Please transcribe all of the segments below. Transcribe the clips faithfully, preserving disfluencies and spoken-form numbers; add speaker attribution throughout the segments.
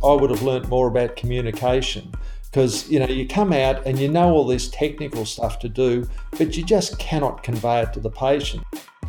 Speaker 1: I would have learnt more about communication. Because, you know, you come out and you know all this technical stuff to do, but you just cannot convey it to the patient.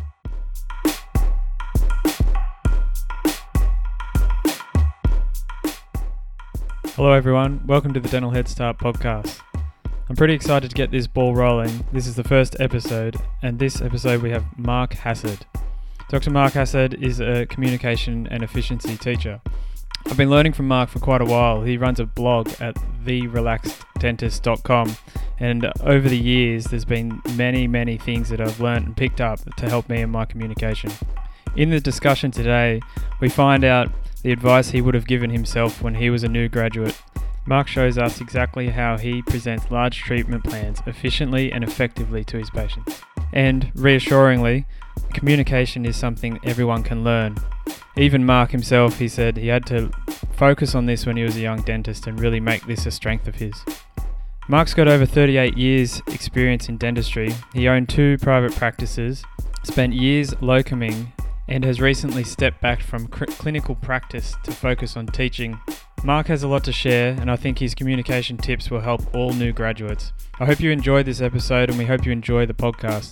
Speaker 2: Hello everyone, welcome to the Dental Head Start podcast. I'm pretty excited to get this ball rolling. This is the first episode, and this episode we have Mark Hassard. Doctor Mark Hassard is a communication and efficiency teacher. I've been learning from Mark for quite a while. He runs a blog at the relaxed dentist dot com, and over the years there's been many, many things that I've learned and picked up to help me in my communication. In the discussion today, we find out the advice he would have given himself when he was a new graduate. Mark shows us exactly how he presents large treatment plans efficiently and effectively to his patients. And reassuringly, communication is something everyone can learn. Even Mark himself, he said he had to focus on this when he was a young dentist and really make this a strength of his. Mark's got over thirty-eight years experience in dentistry. He owned two private practices, spent years locuming, and has recently stepped back from cr- clinical practice to focus on teaching. Mark has a lot to share, and I think his communication tips will help all new graduates. I hope you enjoyed this episode, and we hope you enjoy the podcast.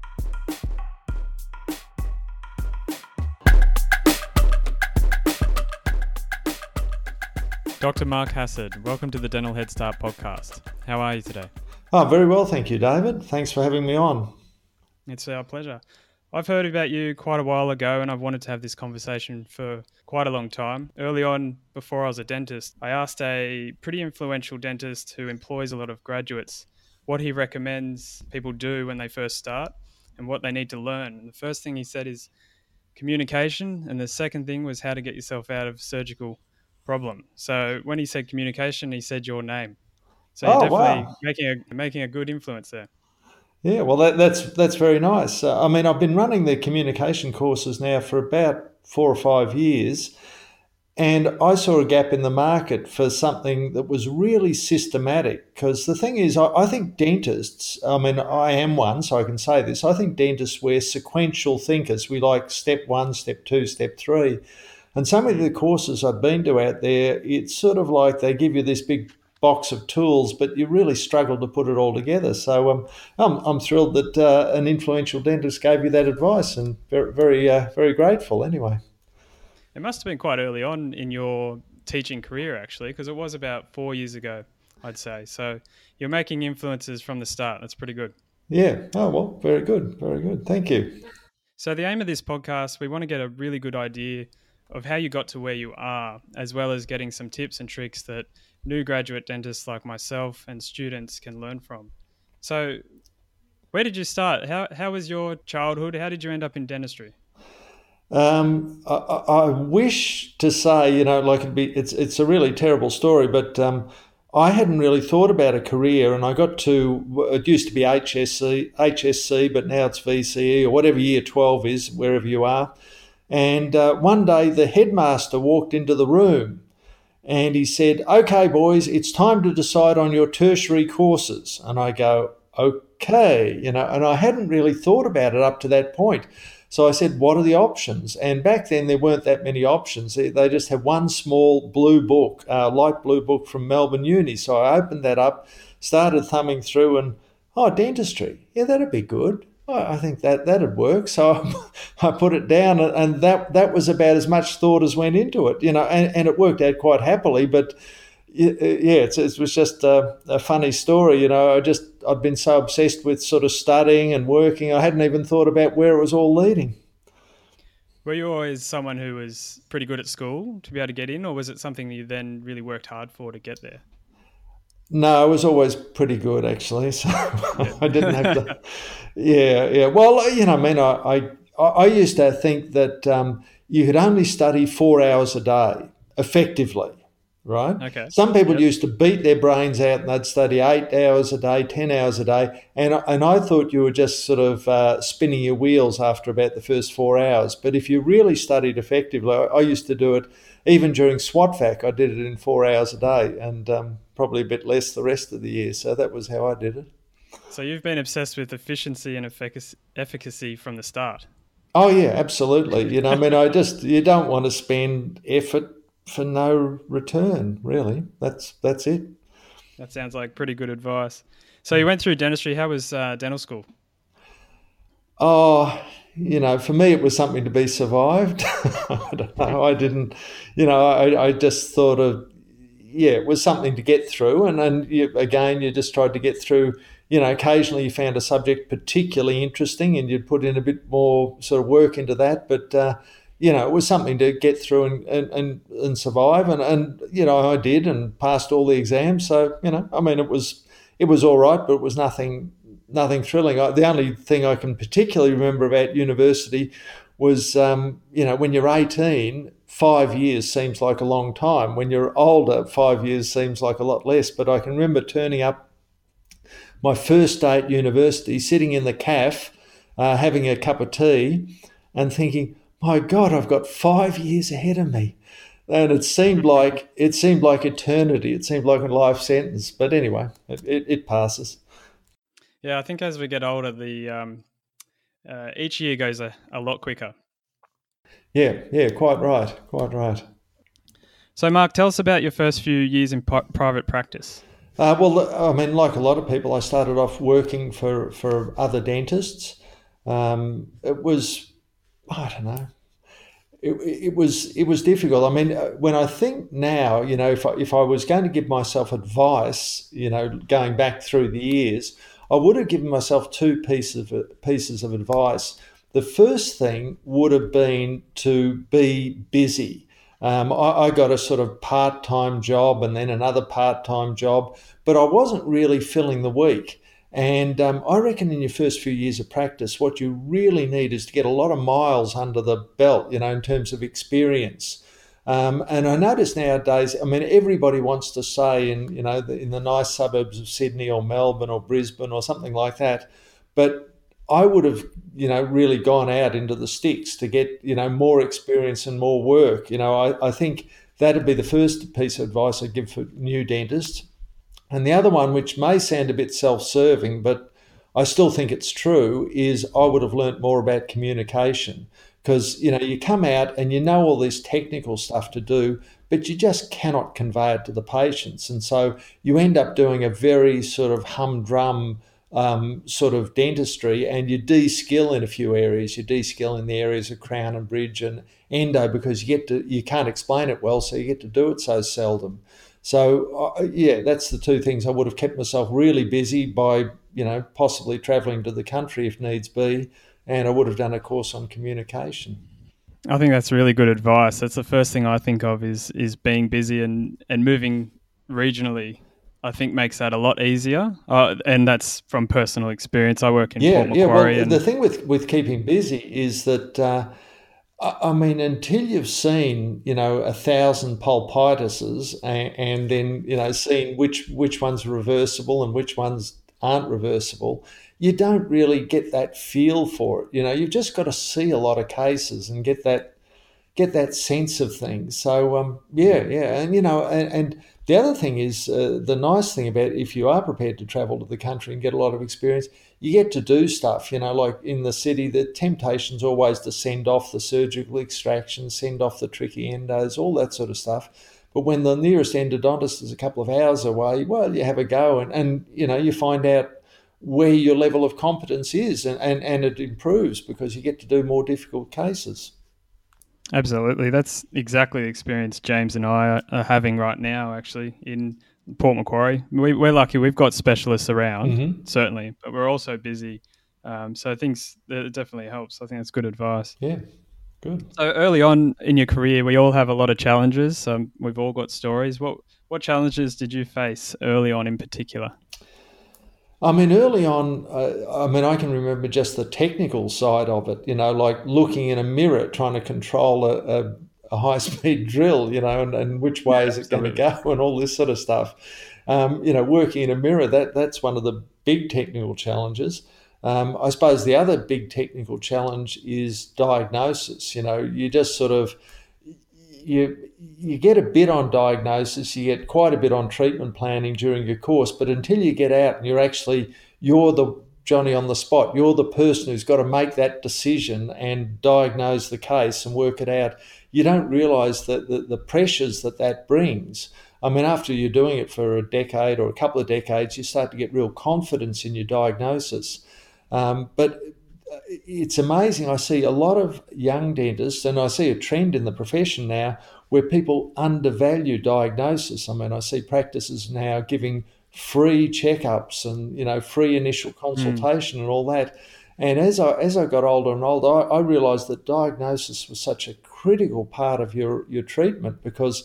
Speaker 2: Doctor Mark Hassard, welcome to the Dental Head Start podcast. How are you today?
Speaker 1: Oh, very well, thank you, David. Thanks for having me on.
Speaker 2: It's our pleasure. I've heard about you quite a while ago, and I've wanted to have this conversation for quite a long time. Early on, before I was a dentist, I asked a pretty influential dentist who employs a lot of graduates what he recommends people do when they first start and what they need to learn. And the first thing he said is communication, and the second thing was how to get yourself out of surgical problem. So when he said communication, he said your name. So you're
Speaker 1: oh,
Speaker 2: definitely
Speaker 1: wow.
Speaker 2: making a making a good influence there.
Speaker 1: Yeah, well, that, that's that's very nice. Uh, I mean, I've been running the communication courses now for about four or five years, and I saw a gap in the market for something that was really systematic. Because the thing is, I, I think dentists, I mean, I am one, so I can say this, I think dentists, we're sequential thinkers. We like step one, step two, step three. And some of the courses I've been to out there, it's sort of like they give you this big box of tools, but you really struggle to put it all together. So um, I'm, I'm thrilled that uh, an influential dentist gave you that advice, and very, very, uh, very grateful anyway.
Speaker 2: It must have been quite early on in your teaching career, actually, because it was about four years ago, I'd say. So you're making influences from the start. That's pretty good.
Speaker 1: Yeah. Oh, well, very good. Very good. Thank you.
Speaker 2: So the aim of this podcast, we want to get a really good idea of how you got to where you are, as well as getting some tips and tricks that new graduate dentists like myself and students can learn from. So where did you start? How how was your childhood? How did you end up in dentistry?
Speaker 1: Um, I, I wish to say, you know, like it'd be, it's it's a really terrible story, but um, I hadn't really thought about a career, and I got to, it used to be H S C, H S C, but now it's V C E or whatever year twelve is, wherever you are. And uh, one day the headmaster walked into the room and he said, "Okay, boys, it's time to decide on your tertiary courses." And I go, okay, you know, and I hadn't really thought about it up to that point. So I said, what are the options? And back then there weren't that many options. They, they just had one small blue book, uh, light blue book from Melbourne Uni. So I opened that up, started thumbing through and, oh, dentistry. Yeah, that'd be good. I think that that'd work. So I put it down, and that that was about as much thought as went into it, you know, and, and it worked out quite happily. But yeah, it's, it was just a, a funny story, you know. I just I'd been so obsessed with sort of studying and working, I hadn't even thought about where it was all leading.
Speaker 2: Were you always someone who was pretty good at school to be able to get in, or was it something that you then really worked hard for to get there?
Speaker 1: No, I was always pretty good, actually. So yeah. I didn't have to. Yeah, yeah. Well, you know, I mean, I I, I used to think that um, you could only study four hours a day effectively, right?
Speaker 2: Okay.
Speaker 1: Some people
Speaker 2: yep.
Speaker 1: used to beat their brains out and they'd study eight hours a day, ten hours a day, and and I thought you were just sort of uh, spinning your wheels after about the first four hours. But if you really studied effectively, I, I used to do it even during SWATFAC. I did it in four hours a day, and um, probably a bit less the rest of the year. So that was how I did it.
Speaker 2: So you've been obsessed with efficiency and efficacy from the start.
Speaker 1: Oh yeah, absolutely. You know, I mean, I just, you don't want to spend effort for no return, really. That's that's it.
Speaker 2: That sounds like pretty good advice. So you went through dentistry. How was uh, dental school?
Speaker 1: Oh, you know, for me, it was something to be survived. I don't know. I didn't, you know, I, I just thought of, yeah, it was something to get through. And then you, again, you just tried to get through, you know, occasionally you found a subject particularly interesting and you'd put in a bit more sort of work into that. But, uh, you know, it was something to get through and, and, and, and survive. And, and, you know, I did and passed all the exams. So, you know, I mean, it was, it was all right, but it was nothing nothing thrilling. I, the only thing I can particularly remember about university was, um, you know, when you're eighteen, five years seems like a long time. When you're older, five years seems like a lot less. But I can remember turning up my first day at university, sitting in the cafe, uh, having a cup of tea and thinking, my God, I've got five years ahead of me. And it seemed like it seemed like eternity. It seemed like a life sentence. But anyway, it, it, it passes.
Speaker 2: Yeah, I think as we get older, the um, uh, each year goes a, a lot quicker.
Speaker 1: Yeah, yeah, quite right, quite right.
Speaker 2: So, Mark, tell us about your first few years in p- private practice.
Speaker 1: Uh, well, I mean, like a lot of people, I started off working for, for other dentists. Um, it was, I don't know, it, it was it was difficult. I mean, when I think now, you know, if I, if I was going to give myself advice, you know, going back through the years, I would have given myself two pieces of pieces of advice. The first thing would have been to be busy. Um, I, I got a sort of part-time job and then another part-time job, but I wasn't really filling the week. And um, I reckon in your first few years of practice, what you really need is to get a lot of miles under the belt, you know, in terms of experience. Um, and I notice nowadays, I mean, everybody wants to say in, you know, the, in the nice suburbs of Sydney or Melbourne or Brisbane or something like that. But I would have, you know, really gone out into the sticks to get, you know, more experience and more work. You know, I, I think that'd be the first piece of advice I'd give for new dentists. And the other one, which may sound a bit self-serving, but I still think it's true, is I would have learnt more about communication. Because, you know, you come out and you know all this technical stuff to do, but you just cannot convey it to the patients. And so you end up doing a very sort of humdrum um, sort of dentistry, and you de-skill in a few areas. You de-skill in the areas of crown and bridge and endo because you get to you can't explain it well, so you get to do it so seldom. So, uh, yeah, that's the two things. I would have kept myself really busy by, you know, possibly travelling to the country if needs be, and I would have done a course on communication.
Speaker 2: I think that's really good advice. That's the first thing I think of is is being busy and, and moving regionally. I think makes that a lot easier, uh, and that's from personal experience. I work in
Speaker 1: yeah,
Speaker 2: Port Macquarie.
Speaker 1: Yeah, well,
Speaker 2: and
Speaker 1: the thing with, with keeping busy is that, uh, I mean, until you've seen, you know, a thousand pulpitis and, and then, you know, seen which, which one's reversible and which ones aren't reversible, you don't really get that feel for it. You know, you've just got to see a lot of cases and get that get that sense of things. So, um, yeah, yeah. And, you know, and, and the other thing is uh, the nice thing about if you are prepared to travel to the country and get a lot of experience, you get to do stuff, you know, like in the city, the temptation's always to send off the surgical extraction, send off the tricky endos, all that sort of stuff. But when the nearest endodontist is a couple of hours away, well, you have a go and, and you know, you find out where your level of competence is and, and, and it improves because you get to do more difficult cases.
Speaker 2: Absolutely. That's exactly the experience James and I are having right now, actually, in Port Macquarie. We, we're lucky we've got specialists around, mm-hmm. certainly, but we're also busy. Um, so things, it definitely helps. I think that's good advice.
Speaker 1: Yeah, good.
Speaker 2: So early on in your career, we all have a lot of challenges. Um, we've all got stories. What, what challenges did you face early on in particular?
Speaker 1: I mean, early on, uh, I mean, I can remember just the technical side of it, you know, like looking in a mirror, trying to control a, a, a high-speed drill, you know, and, and which way is it going to go and all this sort of stuff. Um, you know, working in a mirror, that that's one of the big technical challenges. Um, I suppose the other big technical challenge is diagnosis. You know, you just sort of, you you get a bit on diagnosis, you get quite a bit on treatment planning during your course, but until you get out and you're actually, you're the Johnny on the spot. You're the person who's got to make that decision and diagnose the case and work it out. You don't realise that the, the pressures that that brings. I mean, after you're doing it for a decade or a couple of decades, you start to get real confidence in your diagnosis. Um, but it's amazing. I see a lot of young dentists, and I see a trend in the profession now where people undervalue diagnosis. I mean, I see practices now giving free checkups and, you know, free initial consultation mm. and all that. And as I as I got older and older, I, I realised that diagnosis was such a critical part of your, your treatment, because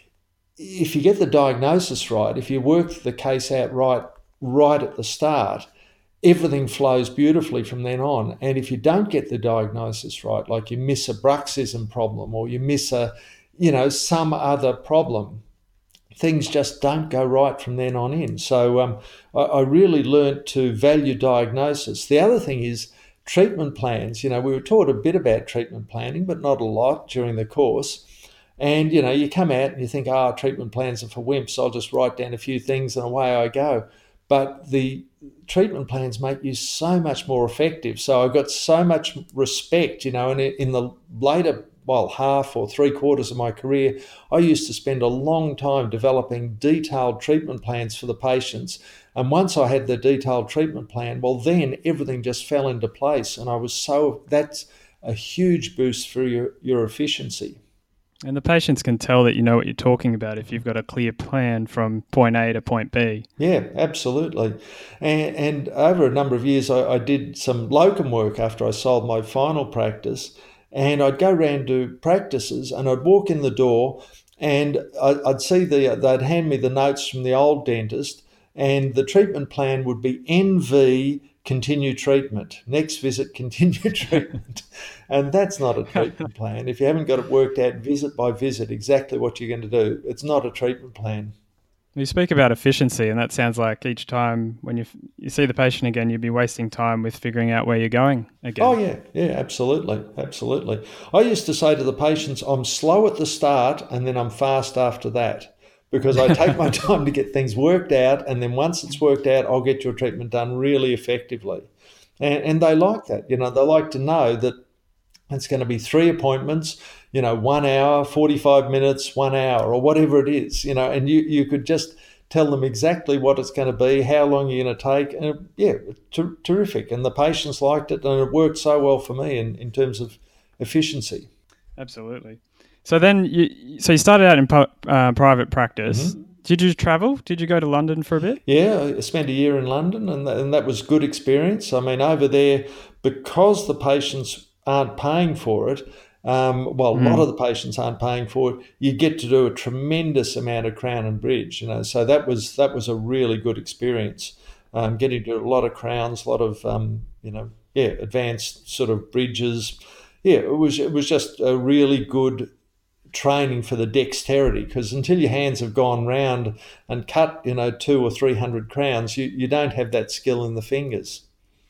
Speaker 1: if you get the diagnosis right, if you work the case out right, right at the start, everything flows beautifully from then on. And if you don't get the diagnosis right, like you miss a bruxism problem or you miss a, you know, some other problem, things just don't go right from then on in. So um, I, I really learnt to value diagnosis. The other thing is treatment plans. You know, we were taught a bit about treatment planning, but not a lot during the course. And, you know, you come out and you think, ah, oh, treatment plans are for wimps. I'll just write down a few things and away I go. But the treatment plans make you so much more effective. So I got so much respect, you know, and in the later, well, half or three quarters of my career, I used to spend a long time developing detailed treatment plans for the patients. And once I had the detailed treatment plan, well, then everything just fell into place. And I was so, that's a huge boost for your, your efficiency.
Speaker 2: And the patients can tell that you know what you're talking about if you've got a clear plan from point A to point B.
Speaker 1: Yeah, absolutely. And, and over a number of years, I, I did some locum work after I sold my final practice. And I'd go around to practices and I'd walk in the door and I'd see the, they'd hand me the notes from the old dentist, and the treatment plan would be N V, continue treatment. Next visit, continue treatment. And that's not a treatment plan. If you haven't got it worked out visit by visit exactly what you're going to do, it's not a treatment plan.
Speaker 2: You speak about efficiency, and that sounds like each time when you you see the patient again, you'd be wasting time with figuring out where you're going again.
Speaker 1: Oh, yeah, yeah, absolutely, absolutely. I used to say to the patients, I'm slow at the start and then I'm fast after that, because I take my time to get things worked out, and then once it's worked out, I'll get your treatment done really effectively. And, and they like that. You know, they like to know that it's going to be three appointments, you know, one hour, forty-five minutes, one hour, or whatever it is, you know, and you, you could just tell them exactly what it's going to be, how long you're going to take. And yeah, ter- terrific. And the patients liked it, and it worked so well for me in, in terms of efficiency.
Speaker 2: Absolutely. So then, you so you started out in uh, private practice. Mm-hmm. Did you travel? Did you go to London for a bit?
Speaker 1: Yeah, I spent a year in London, and that, and that was good experience. I mean, over there, because the patients aren't paying for it, um, well, mm. a lot of the patients aren't paying for it, you get to do a tremendous amount of crown and bridge, you know. So that was that was a really good experience, um, getting to do a lot of crowns, a lot of, um, you know, yeah, advanced sort of bridges. Yeah, it was it was just a really good training for the dexterity, because until your hands have gone round and cut, you know, two or three hundred crowns, you, you don't have that skill in the fingers.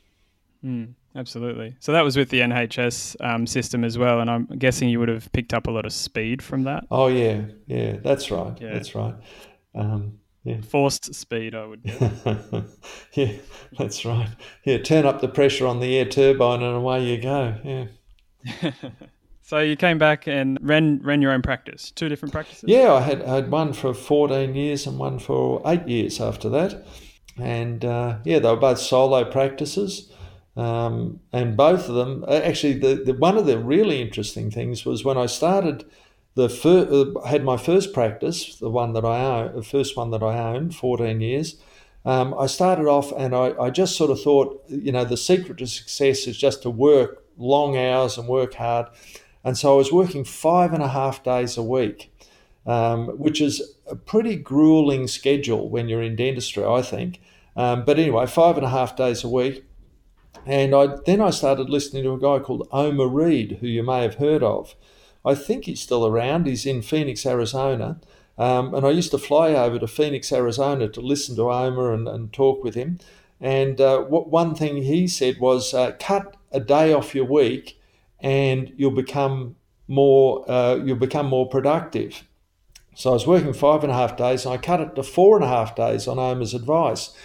Speaker 2: Mm. Absolutely. So that was with the N H S um, system as well, and I'm guessing you would have picked up a lot of speed from that.
Speaker 1: Oh yeah, yeah, that's right. Yeah. That's right. Um, yeah.
Speaker 2: Forced speed, I would guess.
Speaker 1: Yeah, that's right. Yeah, turn up the pressure on the air turbine and away you go. Yeah.
Speaker 2: So you came back and ran ran your own practice, two different practices?
Speaker 1: Yeah, I had I had one for fourteen years and one for eight years after that, and uh, yeah, they were both solo practices. Um, and both of them, actually, the, the one of the really interesting things was when I started the first, uh, had my first practice, the one that I own, the first one that I owned, fourteen years. Um, I started off, and I, I just sort of thought, you know, the secret to success is just to work long hours and work hard. And so I was working five and a half days a week, um, which is a pretty grueling schedule when you're in dentistry, I think. Um, but anyway, five and a half days a week. And I then I started listening to a guy called Omer Reed, who you may have heard of. I think he's still around. He's in Phoenix, Arizona. Um, and I used to fly over to Phoenix, Arizona to listen to Omer and, and talk with him. And uh, what, one thing he said was, uh, cut a day off your week and you'll become more uh, you'll become more productive. So I was working five and a half days, and I cut it to four and a half days on Omer's advice.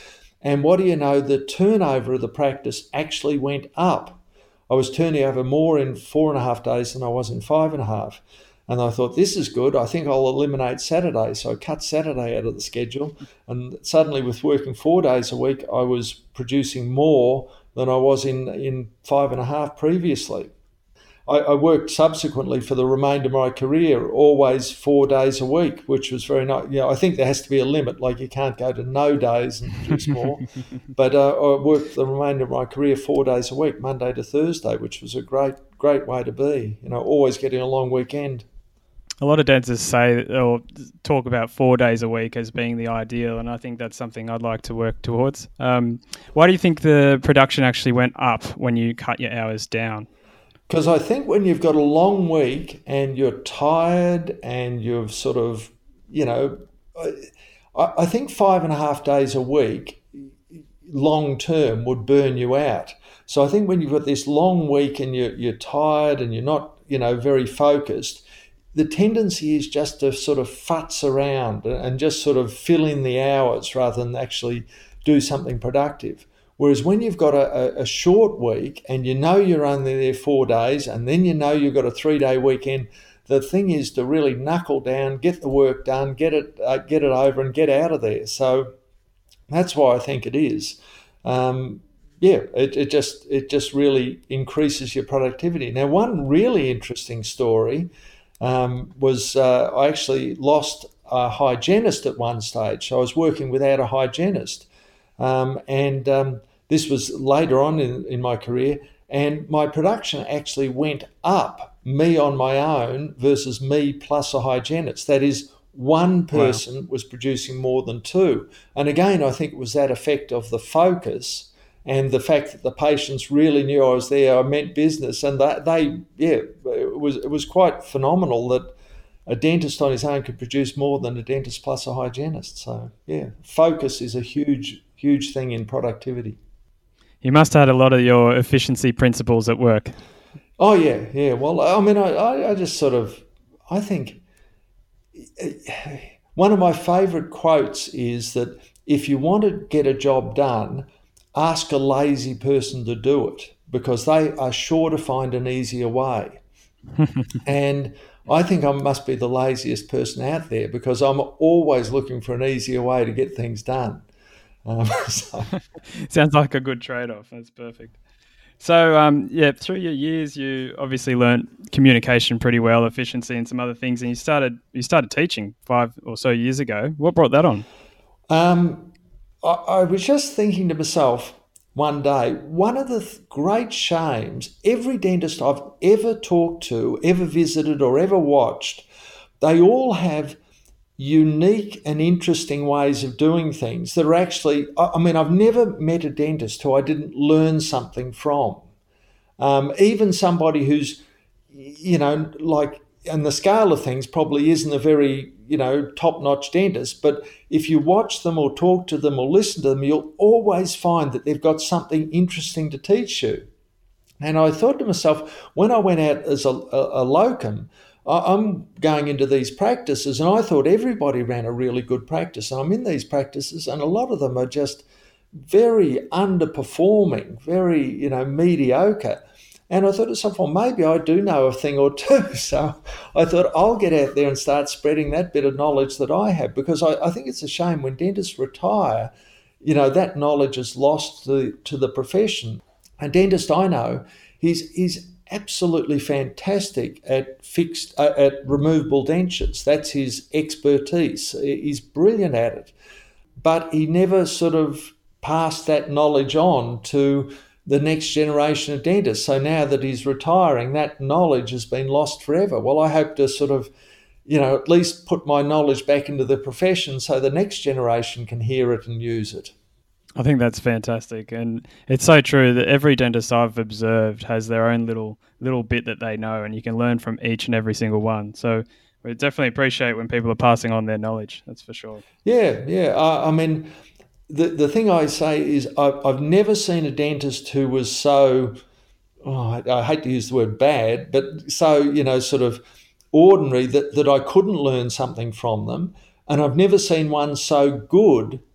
Speaker 1: And what do you know, the turnover of the practice actually went up. I was turning over more in four and a half days than I was in five and a half. And I thought, this is good. I think I'll eliminate Saturday. So I cut Saturday out of the schedule. And suddenly, with working four days a week, I was producing more than I was in, in five and a half previously. I, I worked subsequently for the remainder of my career, always four days a week, which was very nice. You know, I think there has to be a limit, like you can't go to no days and produce more. But uh, I worked the remainder of my career four days a week, Monday to Thursday, which was a great, great way to be, you know, always getting a long weekend.
Speaker 2: A lot of dentists say or talk about four days a week as being the ideal, and I think that's something I'd like to work towards. Um, why do you think the production actually went up when you cut your hours down?
Speaker 1: Because I think when you've got a long week and you're tired and you've sort of, you know, I, I think five and a half days a week long term would burn you out. So I think when you've got this long week and you're, you're tired and you're not, you know, very focused, the tendency is just to sort of futz around and just sort of fill in the hours rather than actually do something productive. Whereas when you've got a, a short week and you know you're only there four days and then you know you've got a three-day weekend, the thing is to really knuckle down, get the work done, get it uh, get it over and get out of there. So that's why I think it is. Um, yeah, it, it just it just really increases your productivity. Now, one really interesting story Um, was uh, I actually lost a hygienist at one stage. So I was working without a hygienist. Um, and um, this was later on in, in my career. And my production actually went up, me on my own versus me plus a hygienist. That is, one person wow. was producing more than two. And again, I think it was that effect of the focus and the fact that the patients really knew I was there, I meant business, and they, they yeah, it was it was quite phenomenal that a dentist on his own could produce more than a dentist plus a hygienist. So yeah, focus is a huge, huge thing in productivity.
Speaker 2: You must have had a lot of your efficiency principles at work.
Speaker 1: Oh yeah, yeah. Well, I mean, I, I just sort of, I think one of my favourite quotes is that if you want to get a job done, ask a lazy person to do it because they are sure to find an easier way. And I think I must be the laziest person out there because I'm always looking for an easier way to get things done. Um, so.
Speaker 2: Sounds like a good trade-off. That's perfect. So, um, yeah, through your years, you obviously learnt communication pretty well, efficiency and some other things, and you started you started teaching five or so years ago. What brought that on?
Speaker 1: Um, I, I was just thinking to myself one day, one of the th- great shames, every dentist I've ever talked to, ever visited or ever watched, they all have unique and interesting ways of doing things that are actually, I mean, I've never met a dentist who I didn't learn something from. Um, even somebody who's, you know, like, on the scale of things probably isn't a very, you know, top-notch dentist, but if you watch them or talk to them or listen to them, you'll always find that they've got something interesting to teach you. And I thought to myself, when I went out as a, a, a locum, I'm going into these practices and I thought everybody ran a really good practice. And I'm in these practices and a lot of them are just very underperforming, very, you know, mediocre. And I thought to myself, well, maybe I do know a thing or two. So I thought I'll get out there and start spreading that bit of knowledge that I have, because I, I think it's a shame when dentists retire, you know, that knowledge is lost to, to the profession. A dentist I know, he's, he's absolutely fantastic at fixed, uh, at removable dentures. That's his expertise. He's brilliant at it. But he never sort of passed that knowledge on to the next generation of dentists. So now that he's retiring, that knowledge has been lost forever. Well, I hope to sort of, you know, at least put my knowledge back into the profession so the next generation can hear it and use it.
Speaker 2: I think that's fantastic. And it's so true that every dentist I've observed has their own little little bit that they know, and you can learn from each and every single one. So we definitely appreciate when people are passing on their knowledge, that's for sure.
Speaker 1: Yeah, yeah. I, I mean, the, the thing I say is I've, I've never seen a dentist who was so, oh, I, I hate to use the word bad, but so, you know, sort of ordinary that, that I couldn't learn something from them. And I've never seen one so good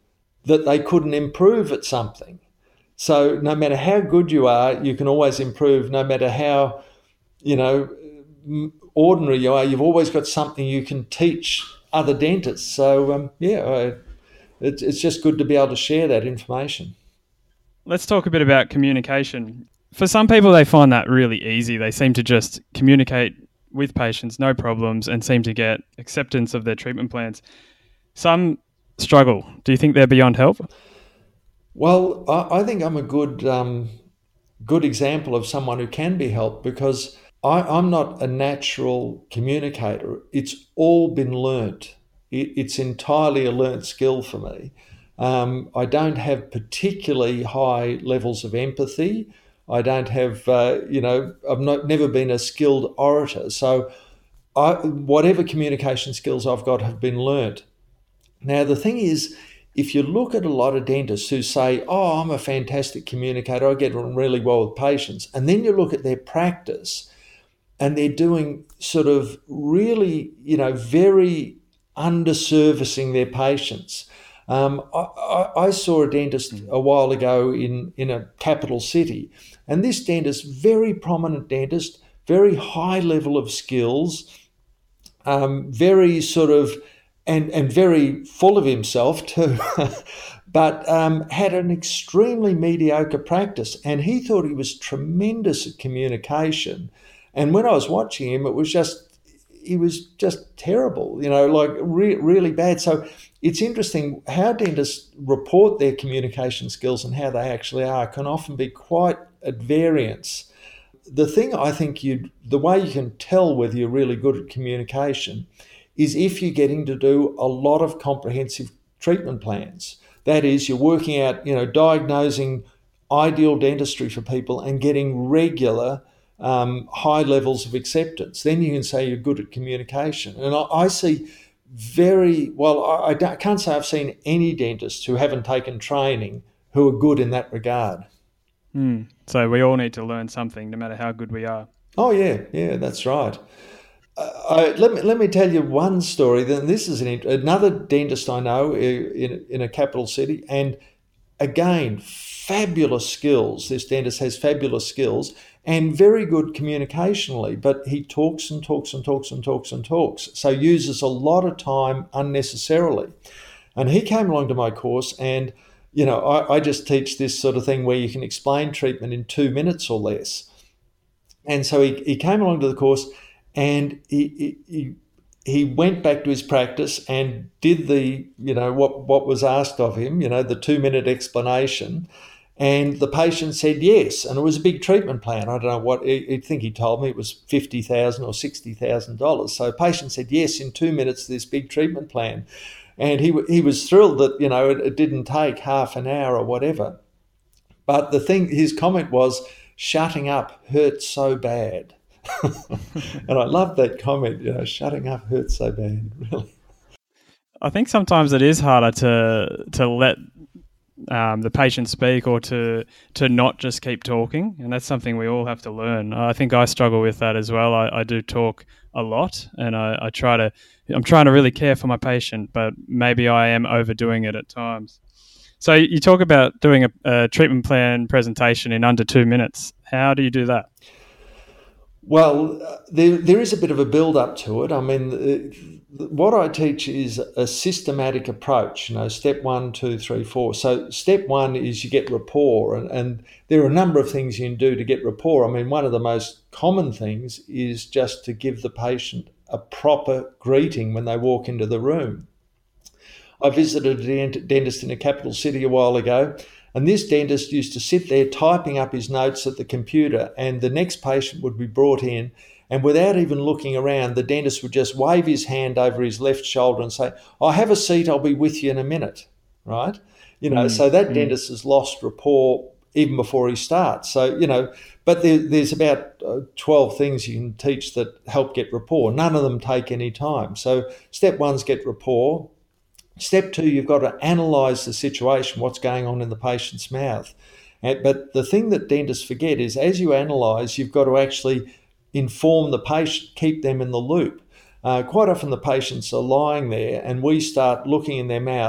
Speaker 1: that they couldn't improve at something. So no matter how good you are, you can always improve. No matter how, you know, ordinary you are, you've always got something you can teach other dentists. So um, yeah, I, it's it's just good to be able to share that information.
Speaker 2: Let's talk a bit about communication. For some people, they find that really easy. They seem to just communicate with patients, no problems, and seem to get acceptance of their treatment plans. Some struggle. Do you think they're beyond help?
Speaker 1: Well, I, I think I'm a good um, good example of someone who can be helped, because I, I'm not a natural communicator. It's all been learnt. It, it's entirely a learnt skill for me. Um, I don't have particularly high levels of empathy. I don't have, uh, you know, I've not, never been a skilled orator. So I, whatever communication skills I've got have been learnt. Now, the thing is, if you look at a lot of dentists who say, oh, I'm a fantastic communicator, I get on really well with patients, and then you look at their practice and they're doing sort of really, you know, very underservicing their patients. Um, I, I, I saw a dentist a while ago in, in a capital city, and this dentist, very prominent dentist, very high level of skills, um, very sort of, and, and very full of himself too, but um, had an extremely mediocre practice, and he thought he was tremendous at communication. And when I was watching him, it was just, he was just terrible, you know, like re- really bad. So it's interesting how dentists report their communication skills and how they actually are can often be quite at variance. The thing I think you, the way you can tell whether you're really good at communication is if you're getting to do a lot of comprehensive treatment plans. That is, you're working out, you know, diagnosing ideal dentistry for people and getting regular um, high levels of acceptance. Then you can say you're good at communication. And I, I see very, well, I, I can't say I've seen any dentists who haven't taken training who are good in that regard.
Speaker 2: Mm. So we all need to learn something, no matter how good we are.
Speaker 1: Oh, yeah, yeah, that's right. Uh, I, let me let me tell you one story. Then this is an, another dentist I know in in a capital city, and again, fabulous skills. This dentist has fabulous skills and very good communicationally, but he talks and talks and talks and talks and talks, so uses a lot of time unnecessarily. And he came along to my course, and you know, I, I just teach this sort of thing where you can explain treatment in two minutes or less. And so he, he came along to the course. And he, he he went back to his practice and did the, you know, what, what was asked of him, you know, the two-minute explanation. And the patient said yes. And it was a big treatment plan. I don't know what, I, I think he told me it was fifty thousand dollars or sixty thousand dollars. So the patient said yes in two minutes to this big treatment plan. And he he was thrilled that, you know, it, it didn't take half an hour or whatever. But the thing, his comment was, shutting up hurts so bad. And I love that comment, you know, shutting up hurts so bad, really.
Speaker 2: I think sometimes it is harder to to let um, the patient speak, or to to not just keep talking, and that's something we all have to learn. I think I struggle with that as well. I, I do talk a lot, and I, I try to, I'm trying to really care for my patient, but maybe I am overdoing it at times. So you talk about doing a, a treatment plan presentation in under two minutes. How do you do that?
Speaker 1: Well, there there is a bit of a build-up to it. I mean, uh, what I teach is a systematic approach, you know, step one, two, three, four. So step one is you get rapport, and, and there are a number of things you can do to get rapport. I mean, one of the most common things is just to give the patient a proper greeting when they walk into the room. I visited a dentist in a capital city a while ago, and this dentist used to sit there typing up his notes at the computer, and the next patient would be brought in, and without even looking around, the dentist would just wave his hand over his left shoulder and say, "Oh, have a seat, I'll be with you in a minute," right? You know, mm, so that mm. dentist has lost rapport even before he starts. So, you know, but there, there's about uh, twelve things you can teach that help get rapport. None of them take any time. So step one's get rapport. Step two, you've got to analyse the situation, what's going on in the patient's mouth. And, but the thing that dentists forget is as you analyse, you've got to actually inform the patient, keep them in the loop. Uh, quite often the patients are lying there and we start looking in their mouth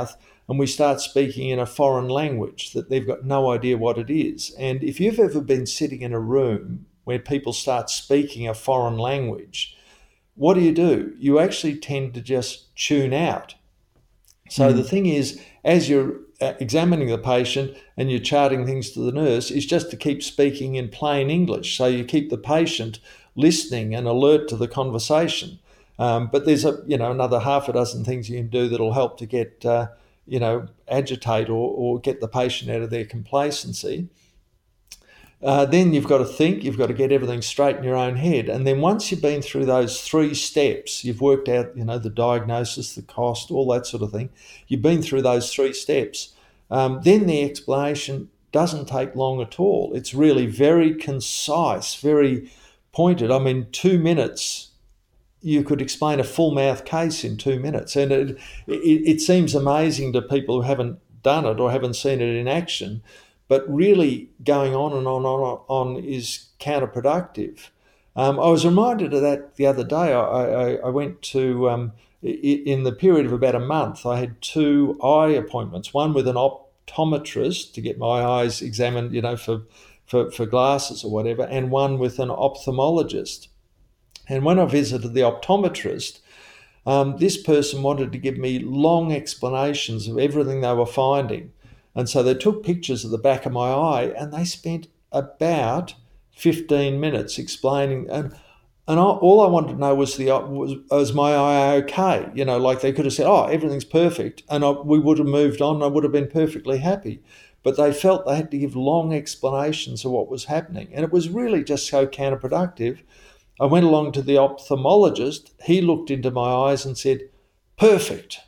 Speaker 1: and we start speaking in a foreign language that they've got no idea what it is. And if you've ever been sitting in a room where people start speaking a foreign language, what do you do? You actually tend to just tune out. So mm. the thing is, as you're examining the patient and you're charting things to the nurse, is just to keep speaking in plain English. So you keep the patient listening and alert to the conversation. Um, but there's a you know another half a dozen things you can do that'll help to get uh, you know agitate or, or get the patient out of their complacency. Uh, then you've got to think, you've got to get everything straight in your own head. And then once you've been through those three steps, you've worked out, you know, the diagnosis, the cost, all that sort of thing. You've been through those three steps. Um, then the explanation doesn't take long at all. It's really very concise, very pointed. I mean, two minutes, you could explain a full mouth case in two minutes. And it, it, it seems amazing to people who haven't done it or haven't seen it in action. But really going on and on and on, on is counterproductive. Um, I was reminded of that the other day. I, I, I went to, um, in the period of about a month, I had two eye appointments, one with an optometrist to get my eyes examined, you know, for, for, for glasses or whatever, and one with an ophthalmologist. And when I visited the optometrist, um, this person wanted to give me long explanations of everything they were finding. And so they took pictures of the back of my eye and they spent about fifteen minutes explaining. And and all I wanted to know was, the, was, was my eye okay? You know, like they could have said, oh, everything's perfect. And I, we would have moved on. And I would have been perfectly happy. But they felt they had to give long explanations of what was happening. And it was really just so counterproductive. I went along to the ophthalmologist. He looked into my eyes and said, perfect.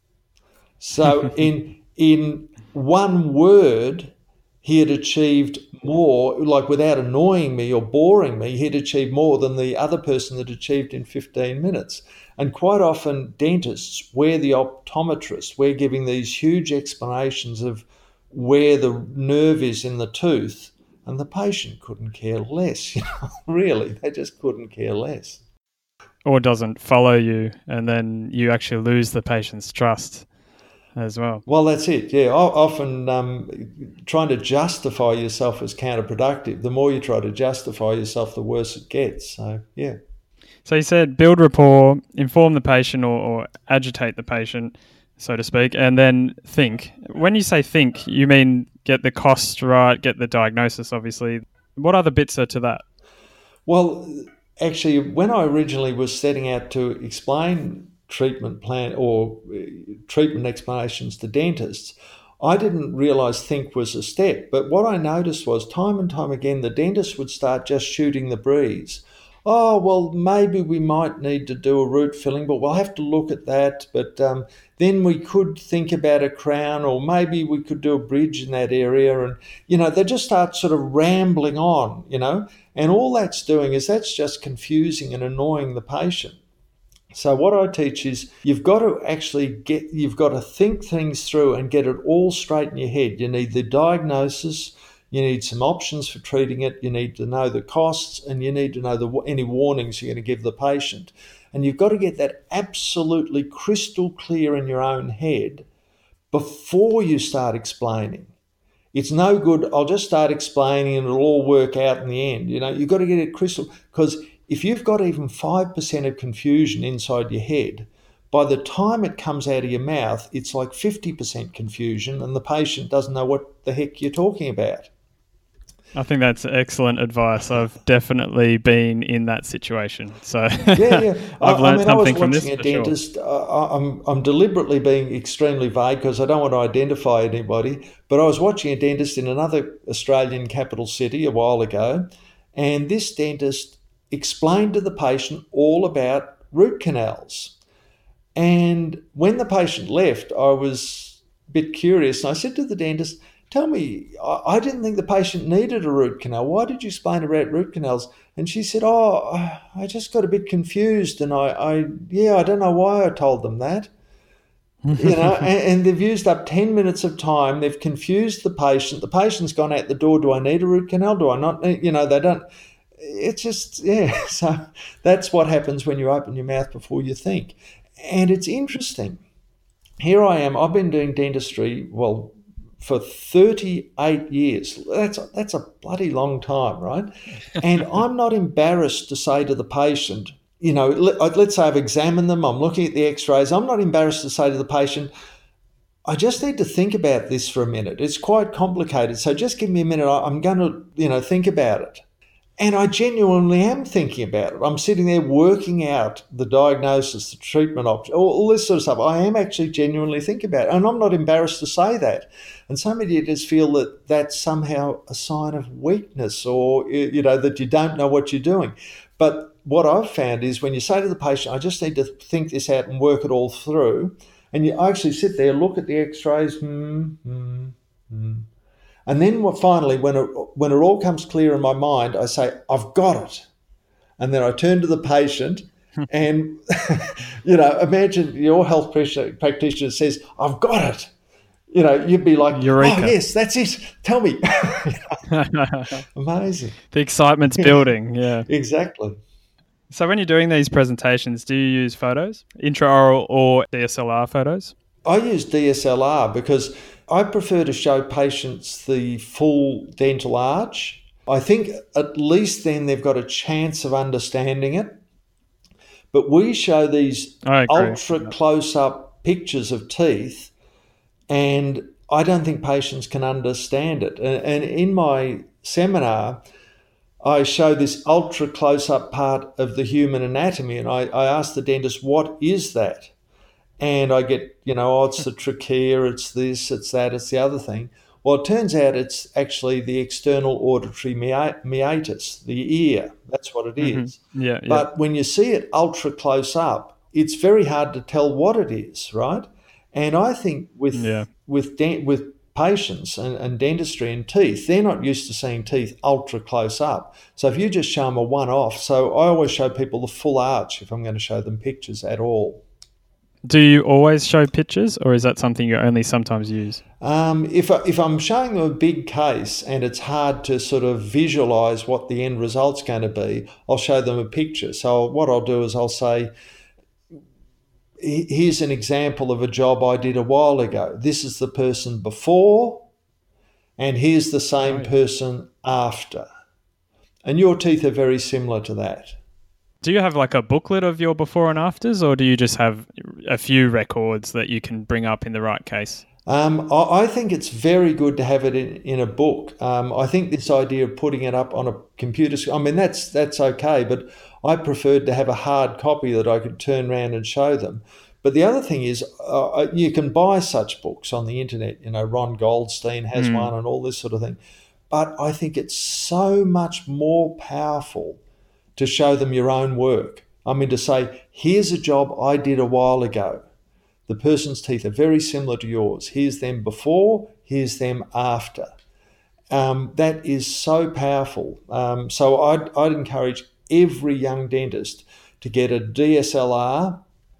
Speaker 1: So in in... one word, he had achieved more, like without annoying me or boring me, he'd achieved more than the other person that achieved in fifteen minutes. And quite often dentists, we're the optometrists, we're giving these huge explanations of where the nerve is in the tooth, and the patient couldn't care less. You know, really, they just couldn't care less.
Speaker 2: Or doesn't follow you, and then you actually lose the patient's trust as well.
Speaker 1: Well, that's it. Yeah, often um, trying to justify yourself is counterproductive. The more you try to justify yourself, the worse it gets. So, yeah.
Speaker 2: So you said build rapport, inform the patient or, or agitate the patient, so to speak, and then think. When you say think, you mean get the cost right, get the diagnosis, obviously. What other bits are to that?
Speaker 1: Well, actually, when I originally was setting out to explain treatment plan or treatment explanations to dentists, I didn't realise think was a step. But what I noticed was time and time again, the dentist would start just shooting the breeze. Oh, well, maybe we might need to do a root filling, but we'll have to look at that. But um, then we could think about a crown, or maybe we could do a bridge in that area. And, you know, they just start sort of rambling on, you know, and all that's doing is that's just confusing and annoying the patient. So what I teach is you've got to actually get, you've got to think things through and get it all straight in your head. You need the diagnosis, you need some options for treating it, you need to know the costs, and you need to know the, any warnings you're going to give the patient. And you've got to get that absolutely crystal clear in your own head before you start explaining. It's no good, I'll just start explaining and it'll all work out in the end. You know, you've got to get it crystal, because if you've got even five percent of confusion inside your head, by the time it comes out of your mouth, it's like fifty percent confusion and the patient doesn't know what the heck you're talking about.
Speaker 2: I think that's excellent advice. I've definitely been in that situation. So
Speaker 1: yeah, yeah.
Speaker 2: I've
Speaker 1: I,
Speaker 2: learned
Speaker 1: I mean,
Speaker 2: something
Speaker 1: I was
Speaker 2: from this.
Speaker 1: watching a dentist. Sure. Uh, I'm, I'm deliberately being extremely vague because I don't want to identify anybody, but I was watching a dentist in another Australian capital city a while ago, and this dentist explained to the patient all about root canals. And when the patient left, I was a bit curious, and I said to the dentist, tell me, I didn't think the patient needed a root canal. Why did you explain about root canals? And she said, oh, I just got a bit confused, and I, I yeah, I don't know why I told them that. you know, and, and they've used up ten minutes of time. They've confused the patient. The patient's gone out the door. Do I need a root canal? Do I not need, you know, they don't. It's just, yeah, so that's what happens when you open your mouth before you think. And it's interesting. here I am, I've been doing dentistry, well, for thirty-eight years. That's a, that's a bloody long time, right? And I'm not embarrassed to say to the patient, you know, let, let's say I've examined them, I'm looking at the x-rays, I'm not embarrassed to say to the patient, I just need to think about this for a minute. It's quite complicated, so just give me a minute. I'm going to, you know, think about it. And I genuinely am thinking about it. I'm sitting there working out the diagnosis, the treatment option, all, all this sort of stuff. I am actually genuinely thinking about it. And I'm not embarrassed to say that. And so many just feel that that's somehow a sign of weakness or, you know, that you don't know what you're doing. But what I've found is when you say to the patient, I just need to think this out and work it all through, and you actually sit there, look at the x-rays, hmm, hmm, hmm. And then what, finally, when it, when it all comes clear in my mind, I say, I've got it. And then I turn to the patient and, you know, imagine your health practitioner says, I've got it. You know, you'd be like, Eureka. Oh, yes, that's it. Tell me. Amazing.
Speaker 2: The excitement's building, yeah.
Speaker 1: Exactly.
Speaker 2: So when you're doing these presentations, do you use photos, intraoral or D S L R photos?
Speaker 1: I use D S L R because I prefer to show patients the full dental arch. I think at least then they've got a chance of understanding it. But we show these ultra close-up pictures of teeth, and I don't think patients can understand it. And in my seminar, I show this ultra close-up part of the human anatomy, and I, I ask the dentist, what is that? And I get, you know, oh, it's the trachea, it's this, it's that, it's the other thing. Well, it turns out it's actually the external auditory meatus, the ear. That's what it is.
Speaker 2: Mm-hmm. Yeah,
Speaker 1: but
Speaker 2: yeah.
Speaker 1: when you see it ultra close up, it's very hard to tell what it is, right? And I think with yeah. with de- with patients and, and dentistry and teeth, they're not used to seeing teeth ultra close up. So if you just show them a one-off, so I always show people the full arch if I'm going to show them pictures at all.
Speaker 2: Do you always show pictures, or is that something you only sometimes use?
Speaker 1: Um, if, I, if I'm showing them a big case and it's hard to sort of visualise what the end result's going to be, I'll show them a picture. So what I'll do is I'll say, here's an example of a job I did a while ago. This is the person before, and here's the same oh, yeah. person after. And your teeth are very similar to that.
Speaker 2: Do you have like a booklet of your before and afters, or do you just have a few records that you can bring up in the right case?
Speaker 1: Um, I, I think it's very good to have it in, in a book. Um, I think this idea of putting it up on a computer, I mean, that's that's okay, but I preferred to have a hard copy that I could turn around and show them. But the other thing is uh, you can buy such books on the internet. You know, Ron Goldstein has mm. one and all this sort of thing. But I think it's so much more powerful to show them your own work. I mean, to say, here's a job I did a while ago. The person's teeth are very similar to yours. Here's them before, here's them after. Um, that is so powerful. Um, so I'd, I'd encourage every young dentist to get a D S L R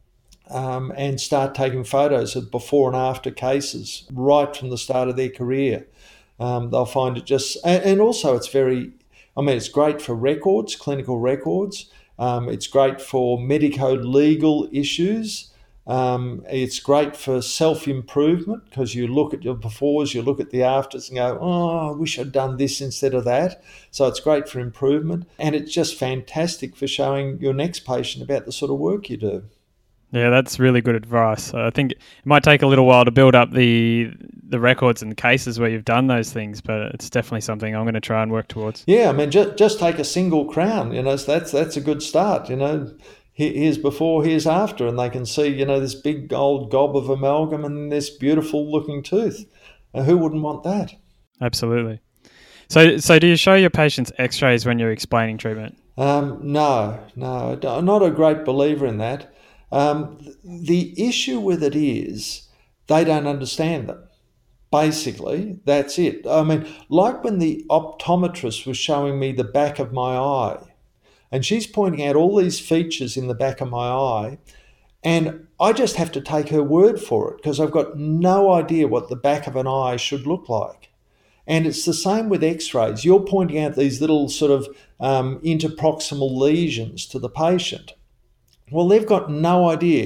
Speaker 1: um, and start taking photos of before and after cases right from the start of their career. Um, they'll find it just, and, and also it's very, I mean, it's great for records, clinical records. Um, it's great for medico-legal issues. Um, it's great for self-improvement because you look at your befores, you look at the afters and go, oh, I wish I'd done this instead of that. So it's great for improvement. And it's just fantastic for showing your next patient about the sort of work you do.
Speaker 2: Yeah, that's really good advice. I think it might take a little while to build up the the records and cases where you've done those things, but it's definitely something I'm going to try and work towards.
Speaker 1: Yeah, I mean, just just take a single crown. You know, so that's that's a good start. You know, here's before, here's after, and they can see, you know, this big old gob of amalgam and this beautiful looking tooth. Uh, who wouldn't want that?
Speaker 2: Absolutely. So, so do you show your patients X-rays when you're explaining treatment?
Speaker 1: Um, no, no, I'm not a great believer in that. Um, the issue with it is they don't understand them. Basically, that's it. I mean, like when the optometrist was showing me the back of my eye, and she's pointing out all these features in the back of my eye, and I just have to take her word for it because I've got no idea what the back of an eye should look like. And it's the same with X-rays. You're pointing out these little sort of um, interproximal lesions to the patient. Well, they've got no idea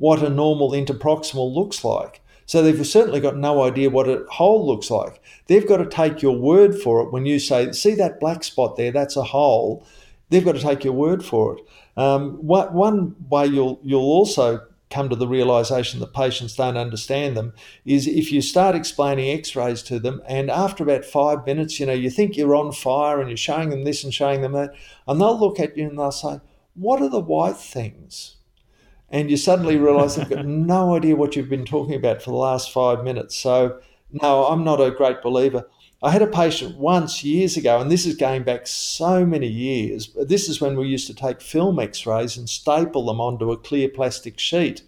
Speaker 1: what a normal interproximal looks like. So they've certainly got no idea what a hole looks like. They've got to take your word for it when you say, see that black spot there, that's a hole. They've got to take your word for it. Um, what, one way you'll you'll also come to the realisation that patients don't understand them is if you start explaining x-rays to them, and after about five minutes, you know, you think you're on fire and you're showing them this and showing them that, and they'll look at you and they'll say, what are the white things? And you suddenly realise they've got no idea what you've been talking about for the last five minutes. So, no, I'm not a great believer. I had a patient once years ago, and this is going back so many years. This is when we used to take film x-rays and staple them onto a clear plastic sheet.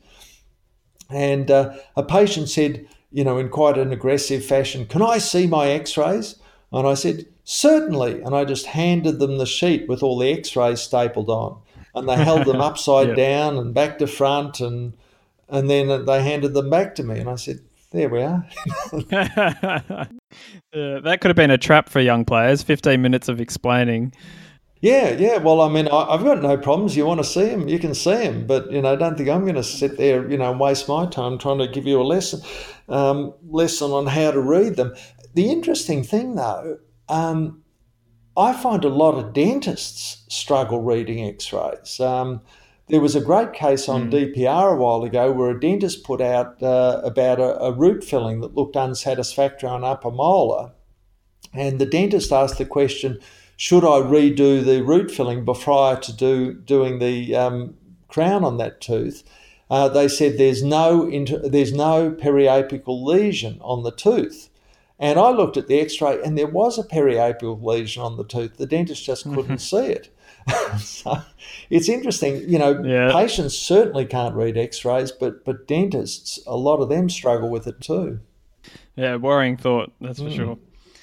Speaker 1: And uh, a patient said, you know, in quite an aggressive fashion, can I see my x-rays? And I said, certainly. And I just handed them the sheet with all the x-rays stapled on. And they held them upside yep. down and back to front, and and then they handed them back to me. And I said, there we are.
Speaker 2: Yeah, that could have been a trap for young players, fifteen minutes of explaining.
Speaker 1: Yeah, yeah. Well, I mean, I, I've got no problems. You want to see them, you can see them. But, you know, don't think I'm going to sit there, you know, and waste my time trying to give you a lesson, um, lesson on how to read them. The interesting thing, though, um, I find a lot of dentists struggle reading x-rays. Um, there was a great case on mm. D P R a while ago where a dentist put out uh, about a, a root filling that looked unsatisfactory on upper molar. And the dentist asked the question, should I redo the root filling prior to do, doing the um, crown on that tooth? Uh, they said there's no inter- there's no periapical lesion on the tooth. And I looked at the x-ray and there was a periapical lesion on the tooth. The dentist just couldn't see it. So it's interesting, you know, yeah. Patients certainly can't read x-rays, but but dentists, a lot of them struggle with it too.
Speaker 2: Yeah, worrying thought, that's for mm. sure.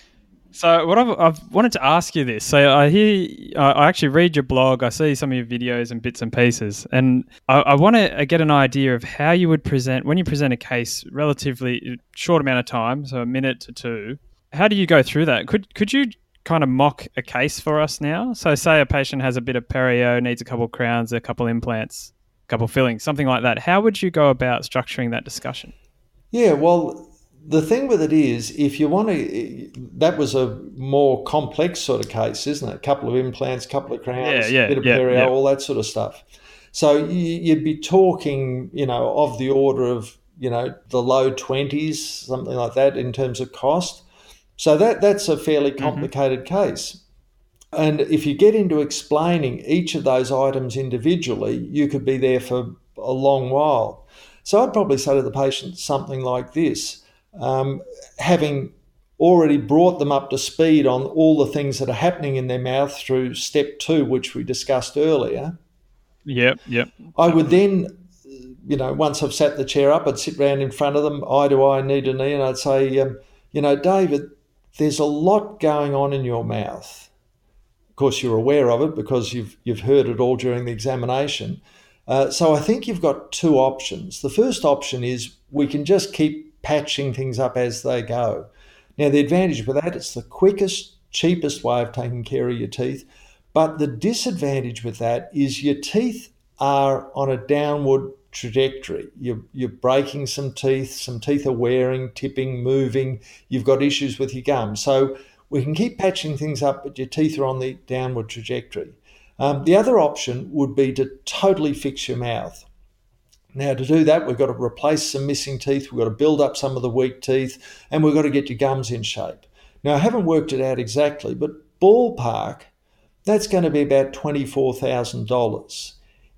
Speaker 2: So what I've, I've wanted to ask you this. So I hear, I actually read your blog, I see some of your videos and bits and pieces, and I, I want to get an idea of how you would present, when you present a case relatively short amount of time, so a minute to two, how do you go through that? Could could you kind of mock a case for us now? So say a patient has a bit of perio, needs a couple of crowns, a couple of implants, a couple of fillings, something like that. How would you go about structuring that discussion?
Speaker 1: Yeah, well, the thing with it is, if you want to, that was a more complex sort of case, isn't it? A couple of implants, a couple of crowns,
Speaker 2: yeah, yeah,
Speaker 1: a bit of
Speaker 2: yeah,
Speaker 1: perio,
Speaker 2: yeah.
Speaker 1: all that sort of stuff. So you'd be talking, you know, of the order of, you know, the low twenties, something like that in terms of cost. So that that's a fairly complicated mm-hmm. case. And if you get into explaining each of those items individually, you could be there for a long while. So I'd probably say to the patient something like this. Um, having already brought them up to speed on all the things that are happening in their mouth through step two, which we discussed earlier.
Speaker 2: Yep, yep.
Speaker 1: I would then, you know, once I've sat the chair up, I'd sit round in front of them, eye to eye, knee to knee, and I'd say, um, you know, David, there's a lot going on in your mouth. Of course, you're aware of it because you've you've heard it all during the examination. Uh, so I think you've got two options. The first option is we can just keep patching things up as they go. Now, the advantage with that, it's the quickest, cheapest way of taking care of your teeth. But the disadvantage with that is your teeth are on a downward trajectory. You're, you're breaking some teeth, some teeth are wearing, tipping, moving. You've got issues with your gums. So we can keep patching things up, but your teeth are on the downward trajectory. Um, the other option would be to totally fix your mouth. Now, to do that, we've got to replace some missing teeth, we've got to build up some of the weak teeth, and we've got to get your gums in shape. Now, I haven't worked it out exactly, but ballpark, that's going to be about twenty-four thousand dollars.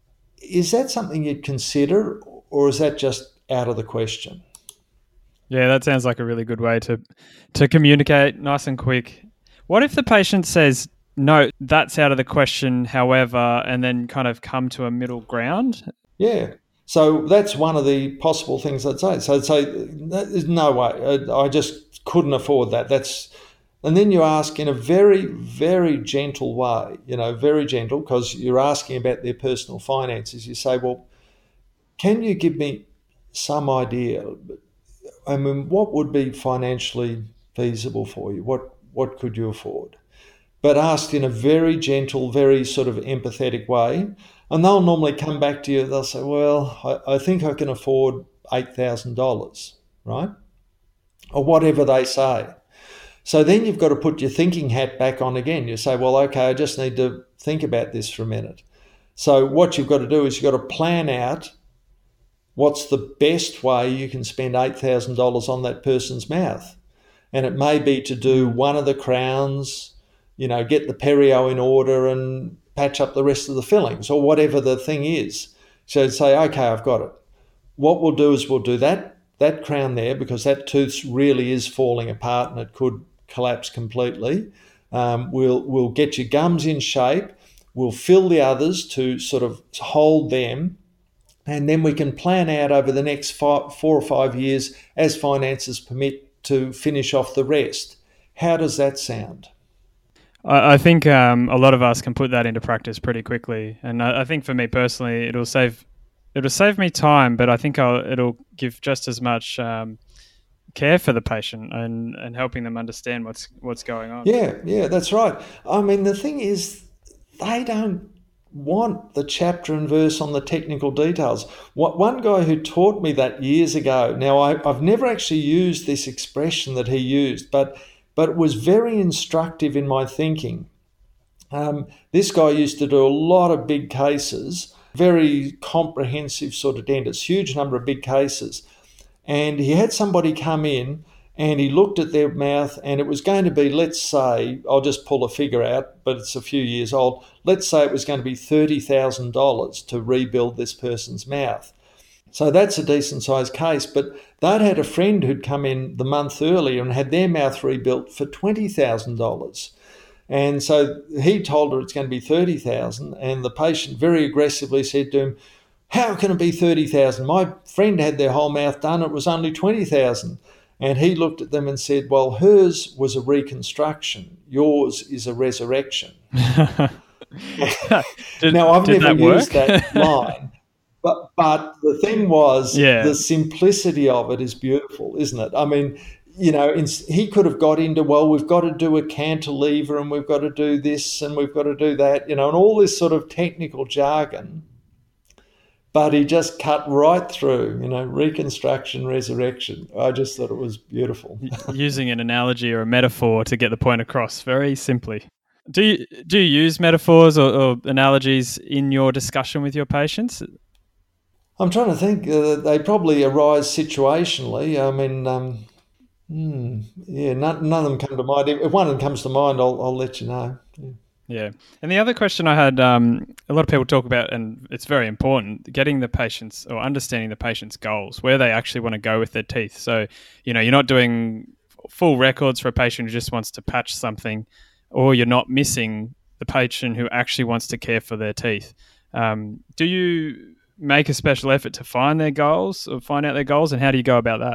Speaker 1: Is that something you'd consider, or is that just out of the question?
Speaker 2: Yeah, that sounds like a really good way to, to communicate, nice and quick. What if the patient says, no, that's out of the question, however, and then kind of come to a middle ground?
Speaker 1: Yeah. So that's one of the possible things I'd say. So I'd say, there's no way. I just couldn't afford that. That's, and then you ask in a very, very gentle way, you know, very gentle, because you're asking about their personal finances. You say, well, can you give me some idea? I mean, what would be financially feasible for you? What what could you afford? but asked in a very gentle, very sort of empathetic way. And they'll normally come back to you, they'll say, well, I, I think I can afford eight thousand dollars, right? Or whatever they say. So then you've got to put your thinking hat back on again. You say, well, okay, I just need to think about this for a minute. So what you've got to do is you've got to plan out what's the best way you can spend eight thousand dollars on that person's mouth. And it may be to do one of the crowns, you know, get the perio in order and patch up the rest of the fillings or whatever the thing is. So say, okay, I've got it. What we'll do is we'll do that, that crown there because that tooth really is falling apart and it could collapse completely. Um, we'll, we'll get your gums in shape. We'll fill the others to sort of hold them. And then we can plan out over the next five, four or five years as finances permit to finish off the rest. How does that sound?
Speaker 2: I, I think um, a lot of us can put that into practice pretty quickly. And I, I think for me personally, it'll save it'll save me time, but I think I'll, it'll give just as much um, care for the patient and, and helping them understand what's what's going on.
Speaker 1: Yeah, yeah, that's right. I mean, the thing is, they don't want the chapter and verse on the technical details. What, one guy who taught me that years ago, now I, I've never actually used this expression that he used, but but it was very instructive in my thinking. Um, this guy used to do a lot of big cases, very comprehensive sort of dentist, huge number of big cases. And he had somebody come in and he looked at their mouth and it was going to be, let's say, I'll just pull a figure out, but it's a few years old. Let's say it was going to be thirty thousand dollars to rebuild this person's mouth. So that's a decent sized case, but they'd had a friend who'd come in the month earlier and had their mouth rebuilt for twenty thousand dollars. And so he told her it's going to be thirty thousand dollars and the patient very aggressively said to him, how can it be thirty thousand dollars? My friend had their whole mouth done, it was only twenty thousand dollars. And he looked at them and said, well, hers was a reconstruction. Yours is a resurrection.
Speaker 2: did,
Speaker 1: now, I've
Speaker 2: did
Speaker 1: never
Speaker 2: that
Speaker 1: used
Speaker 2: work?
Speaker 1: that line. But but the thing was,
Speaker 2: yeah.
Speaker 1: the simplicity of it is beautiful, isn't it? I mean, you know, in, he could have got into, well, we've got to do a cantilever and we've got to do this and we've got to do that, you know, and all this sort of technical jargon. But he just cut right through, you know, reconstruction, resurrection. I just thought it was beautiful.
Speaker 2: Using an analogy or a metaphor to get the point across very simply. Do you, do you use metaphors or, or analogies in your discussion with your patients?
Speaker 1: I'm trying to think. Uh, they probably arise situationally. I mean, um, hmm, yeah, none, none of them come to mind. If one of them comes to mind, I'll, I'll let you know. Yeah.
Speaker 2: Yeah. And the other question I had, um, a lot of people talk about, and it's very important, getting the patients or understanding the patient's goals, where they actually want to go with their teeth. So, you know, you're not doing full records for a patient who just wants to patch something, or you're not missing the patient who actually wants to care for their teeth. Um, do you make a special effort to find their goals or find out their goals, and how do you go about that?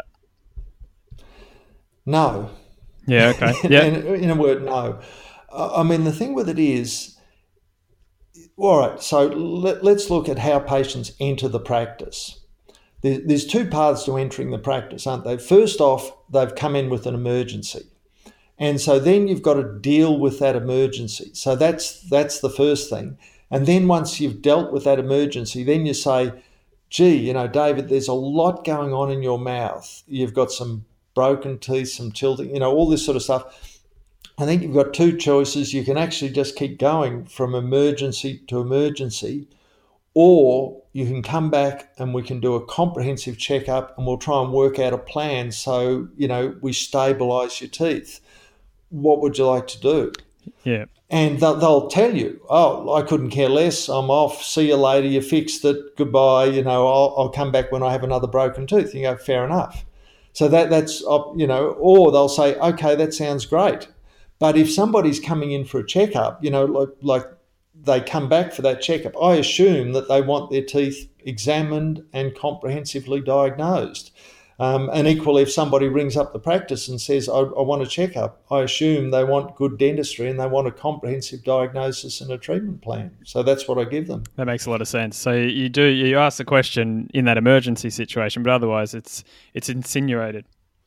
Speaker 1: No.
Speaker 2: Yeah, okay. Yeah.
Speaker 1: in, in a word, no. I mean, the thing with it is, all right, so let, let's look at how patients enter the practice. There, there's two paths to entering the practice, aren't they? First off, they've come in with an emergency. And so then you've got to deal with that emergency. So that's that's the first thing. And then once you've dealt with that emergency, then you say, gee, you know, David, there's a lot going on in your mouth. You've got some broken teeth, some tilting, you know, all this sort of stuff. I think you've got two choices. You can actually just keep going from emergency to emergency, or you can come back and we can do a comprehensive checkup and we'll try and work out a plan so, you know, we stabilise your teeth. What would you like to do?
Speaker 2: Yeah.
Speaker 1: And they'll, they'll tell you, oh, I couldn't care less. I'm off. See you later. You fixed it. Goodbye. You know, I'll, I'll come back when I have another broken tooth. You go, fair enough. So that that's, you know, or they'll say, okay, that sounds great. But if somebody's coming in for a checkup, you know, like, like they come back for that checkup, I assume that they want their teeth examined and comprehensively diagnosed. Um, and equally, if somebody rings up the practice and says, I, I want a checkup, I assume they want good dentistry and they want a comprehensive diagnosis and a treatment plan. So that's what I give them.
Speaker 2: That makes a lot of sense. So you do, you ask the question in that emergency situation, but otherwise it's it's insinuated.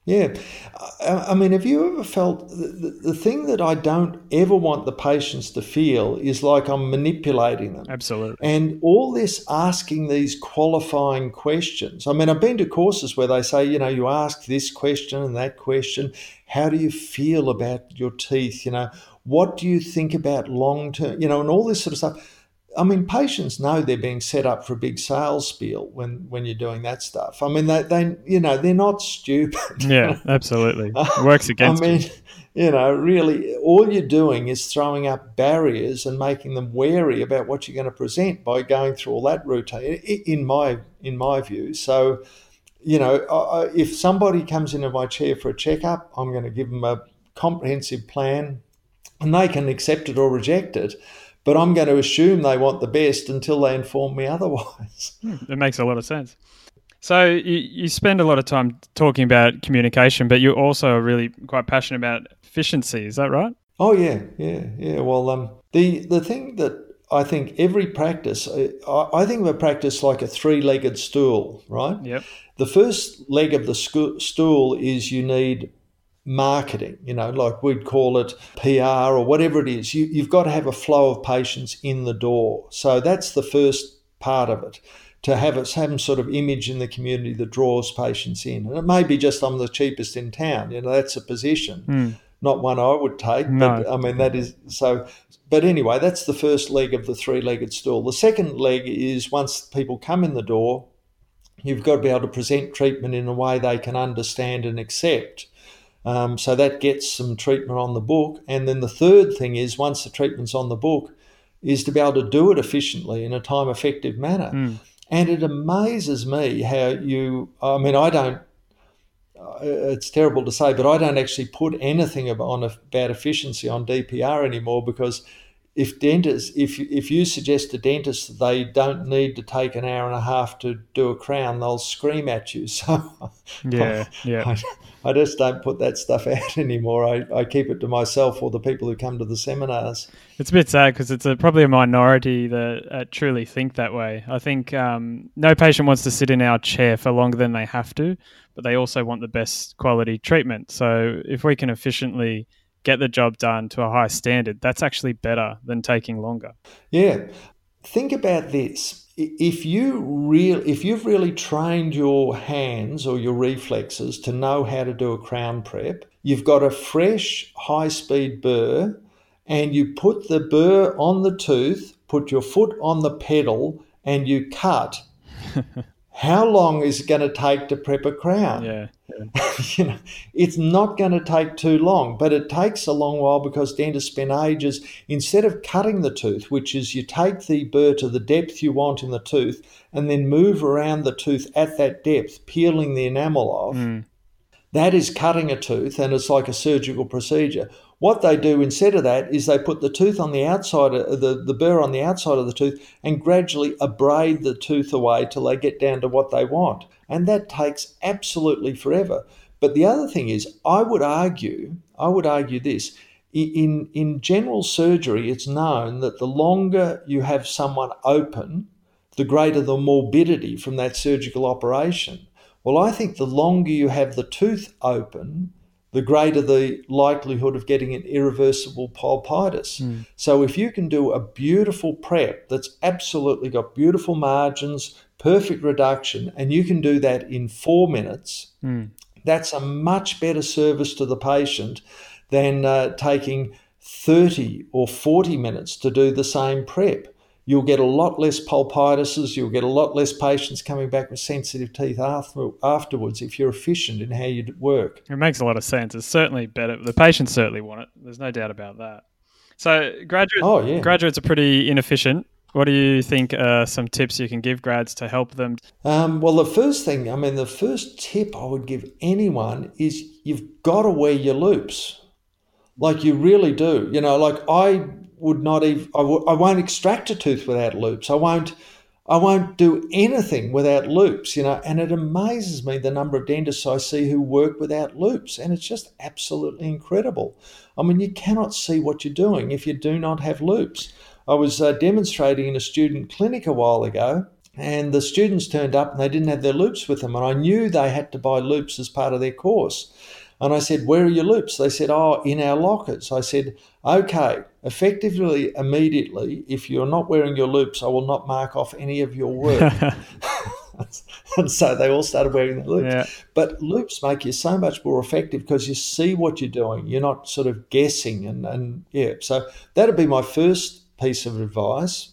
Speaker 1: Yeah. I, I mean, have you ever felt the, the, the thing that I don't ever want the patients to feel is like I'm manipulating them?
Speaker 2: Absolutely.
Speaker 1: And all this asking these qualifying questions. I mean, I've been to courses where they say, you know, you ask this question and that question. How do you feel about your teeth? You know, what do you think about long term? You know, and all this sort of stuff. I mean, patients know they're being set up for a big sales spiel when, when you're doing that stuff. I mean, they, they you know, they're not stupid.
Speaker 2: Yeah, absolutely. It works against
Speaker 1: I mean,
Speaker 2: you.
Speaker 1: you know, really, all you're doing is throwing up barriers and making them wary about what you're going to present by going through all that routine, in my in my view. So, you know, I, if somebody comes into my chair for a checkup, I'm going to give them a comprehensive plan, and they can accept it or reject it. But I'm going to assume they want the best until they inform me otherwise.
Speaker 2: It makes a lot of sense. So you, you spend a lot of time talking about communication, but you also are really quite passionate about efficiency. Is that right?
Speaker 1: Oh, yeah, yeah, yeah. Well, um, the, the thing that I think every practice, I, I think of a practice like a three-legged stool, right?
Speaker 2: Yep.
Speaker 1: The first leg of the sco- stool is you need marketing, you know, like we'd call it P R or whatever it is. You, you've got to have a flow of patients in the door. So that's the first part of it, to have it, some sort of image in the community that draws patients in. And it may be just I'm the cheapest in town, you know, that's a position,
Speaker 2: Mm.
Speaker 1: not one I would take,
Speaker 2: No.
Speaker 1: but I mean, that is so. But anyway, that's the first leg of the three-legged stool. The second leg is once people come in the door, you've got to be able to present treatment in a way they can understand and accept. Um, so that gets some treatment on the book. And then the third thing is, once the treatment's on the book, is to be able to do it efficiently in a time-effective manner.
Speaker 2: Mm.
Speaker 1: And it amazes me how you, I mean, I don't, it's terrible to say, but I don't actually put anything on about efficiency on D P R anymore, because if dentists, if if you suggest to dentists that they don't need to take an hour and a half to do a crown, they'll scream at you. So
Speaker 2: Yeah, yeah.
Speaker 1: I, I just don't put that stuff out anymore. I, I keep it to myself or the people who come to the seminars.
Speaker 2: It's a bit sad because it's a, probably a minority that uh, truly think that way. I think um, no patient wants to sit in our chair for longer than they have to, but they also want the best quality treatment. So if we can efficiently get the job done to a high standard, that's actually better than taking longer.
Speaker 1: Yeah. Think about this. If you real, if you've really trained your hands or your reflexes to know how to do a crown prep, you've got a fresh high-speed burr, and you put the burr on the tooth, put your foot on the pedal, and you cut. How long is it going to take to prep a crown?
Speaker 2: Yeah.
Speaker 1: You know, it's not going to take too long, but it takes a long while because dentists spend ages, instead of cutting the tooth, which is you take the burr to the depth you want in the tooth and then move around the tooth at that depth, peeling the enamel off.
Speaker 2: Mm.
Speaker 1: That is cutting a tooth, and it's like a surgical procedure. What they do instead of that is they put the tooth on the outside, of, the, the burr on the outside of the tooth, and gradually abrade the tooth away till they get down to what they want. And that takes absolutely forever. But the other thing is, I would argue, I would argue this, in, in general surgery, it's known that the longer you have someone open, the greater the morbidity from that surgical operation. Well, I think the longer you have the tooth open, the greater the likelihood of getting an irreversible pulpitis. Mm. So if you can do a beautiful prep that's absolutely got beautiful margins, perfect reduction, and you can do that in four minutes, mm. that's a much better service to the patient than uh, taking thirty or forty minutes to do the same prep. You'll get a lot less pulpitises, you'll get a lot less patients coming back with sensitive teeth after, afterwards if you're efficient in how you work.
Speaker 2: It makes a lot of sense. It's certainly better. The patients certainly want it. There's no doubt about that. So graduates,
Speaker 1: oh, yeah.
Speaker 2: graduates are pretty inefficient. What do you think are some tips you can give grads to help them?
Speaker 1: Um, well, the first thing, I mean, the first tip I would give anyone is you've got to wear your loupes. Like you really do. You know, like I... would not even, I, w- I won't extract a tooth without loupes. I won't, I won't do anything without loupes, you know, and it amazes me the number of dentists I see who work without loupes, and it's just absolutely incredible. I mean, you cannot see what you're doing if you do not have loupes. I was uh, demonstrating in a student clinic a while ago, And the students turned up and they didn't have their loops with them. And I knew they had to buy loops as part of their course. And I said, where are your loops? They said, oh, in our lockers. I said, okay, effectively, immediately, if you're not wearing your loops, I will not mark off any of your work. And so they all started wearing their loops.
Speaker 2: Yeah.
Speaker 1: But loops make you so much more effective because you see what you're doing. You're not sort of guessing. And, and yeah, so that'd be my first piece of advice.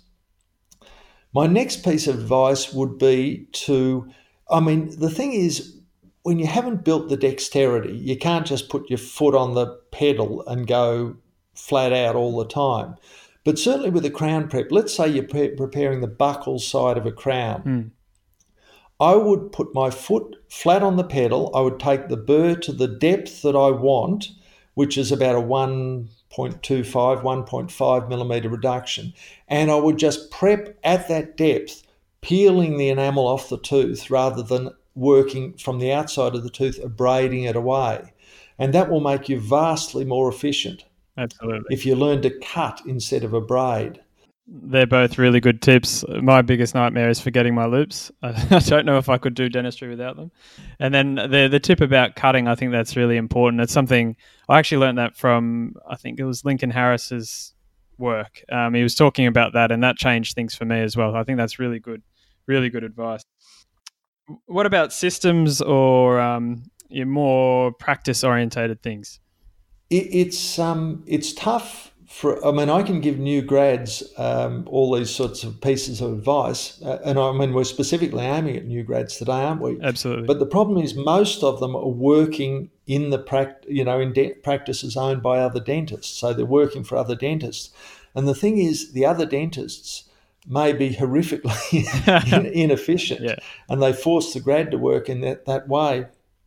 Speaker 1: My next piece of advice would be to, I mean, the thing is, when you haven't built the dexterity, you can't just put your foot on the pedal and go flat out all the time. But certainly with a crown prep, let's say you're pre- preparing the buckle side of a crown.
Speaker 2: Mm.
Speaker 1: I would put my foot flat on the pedal. I would take the burr to the depth that I want, which is about a one point two five, one point five millimetre reduction. And I would just prep at that depth, peeling the enamel off the tooth rather than working from the outside of the tooth, abrading it away. And that will make you vastly more efficient.
Speaker 2: Absolutely.
Speaker 1: If you learn to cut instead of abrade.
Speaker 2: They're both really good tips. My biggest nightmare is forgetting my loops. I don't know if I could do dentistry without them. And then the the tip about cutting, I think that's really important. It's something I actually learned that from, I think it was Lincoln Harris's work. Um, he was talking about that, and that changed things for me as well. I think that's really good, really good advice. What about systems or um, your more practice-orientated things?
Speaker 1: It, it's um it's tough. For, I mean, I can give new grads um, all these sorts of pieces of advice, uh, and I mean, we're specifically aiming at new grads today, aren't we?
Speaker 2: Absolutely.
Speaker 1: But the problem is, most of them are working in the pract, you know, in de- practices owned by other dentists, so they're working for other dentists. And the thing is, the other dentists may be horrifically inefficient,
Speaker 2: yeah.
Speaker 1: and they force the grad to work in that, that way.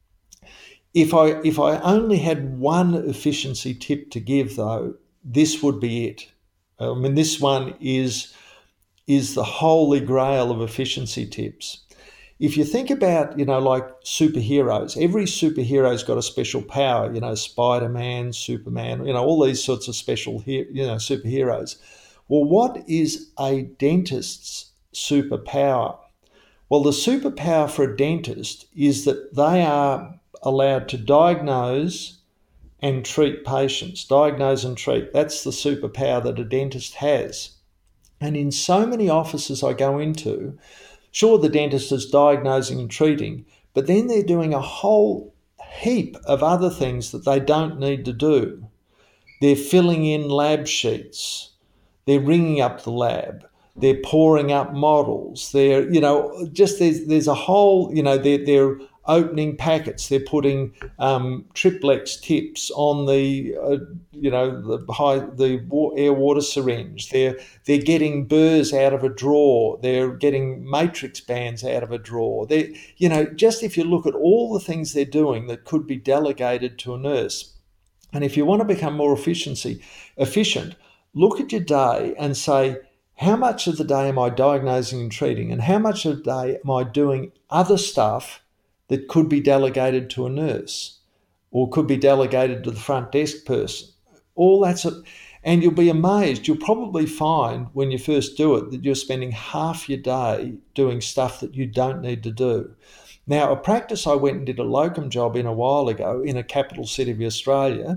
Speaker 1: If I if I only had one efficiency tip to give, though, this would be it. I mean, this one is, is the holy grail of efficiency tips. If you think about, you know, like superheroes, every superhero's got a special power, you know, Spider-Man, Superman, you know, all these sorts of special, you know, superheroes. Well, what is a dentist's superpower? Well, the superpower for a dentist is that they are allowed to diagnose and treat patients, diagnose and treat. That's the superpower that a dentist has. And in so many offices I go into, sure, the dentist is diagnosing and treating, but then they're doing a whole heap of other things that they don't need to do. They're filling in lab sheets. They're ringing up the lab. They're pouring up models. They're, you know, just there's there's a whole, you know, they're, they're opening packets. They're putting um, triplex tips on the, uh, you know, the high, the air water syringe. They're they're getting burrs out of a drawer. They're getting matrix bands out of a drawer. They, you know, just if you look at all the things they're doing that could be delegated to a nurse, and if you want to become more efficiency efficient, look at your day and say, how much of the day am I diagnosing and treating, and how much of the day am I doing other stuff that could be delegated to a nurse or could be delegated to the front desk person? All that's a, and you'll be amazed. You'll probably find when you first do it that you're spending half your day doing stuff that you don't need to do. Now, a practice I went and did a locum job in a while ago in a capital city of Australia,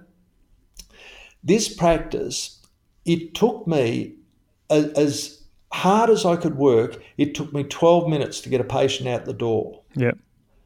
Speaker 1: this practice, it took me, as hard as I could work, it took me twelve minutes to get a patient out the door.
Speaker 2: Yep.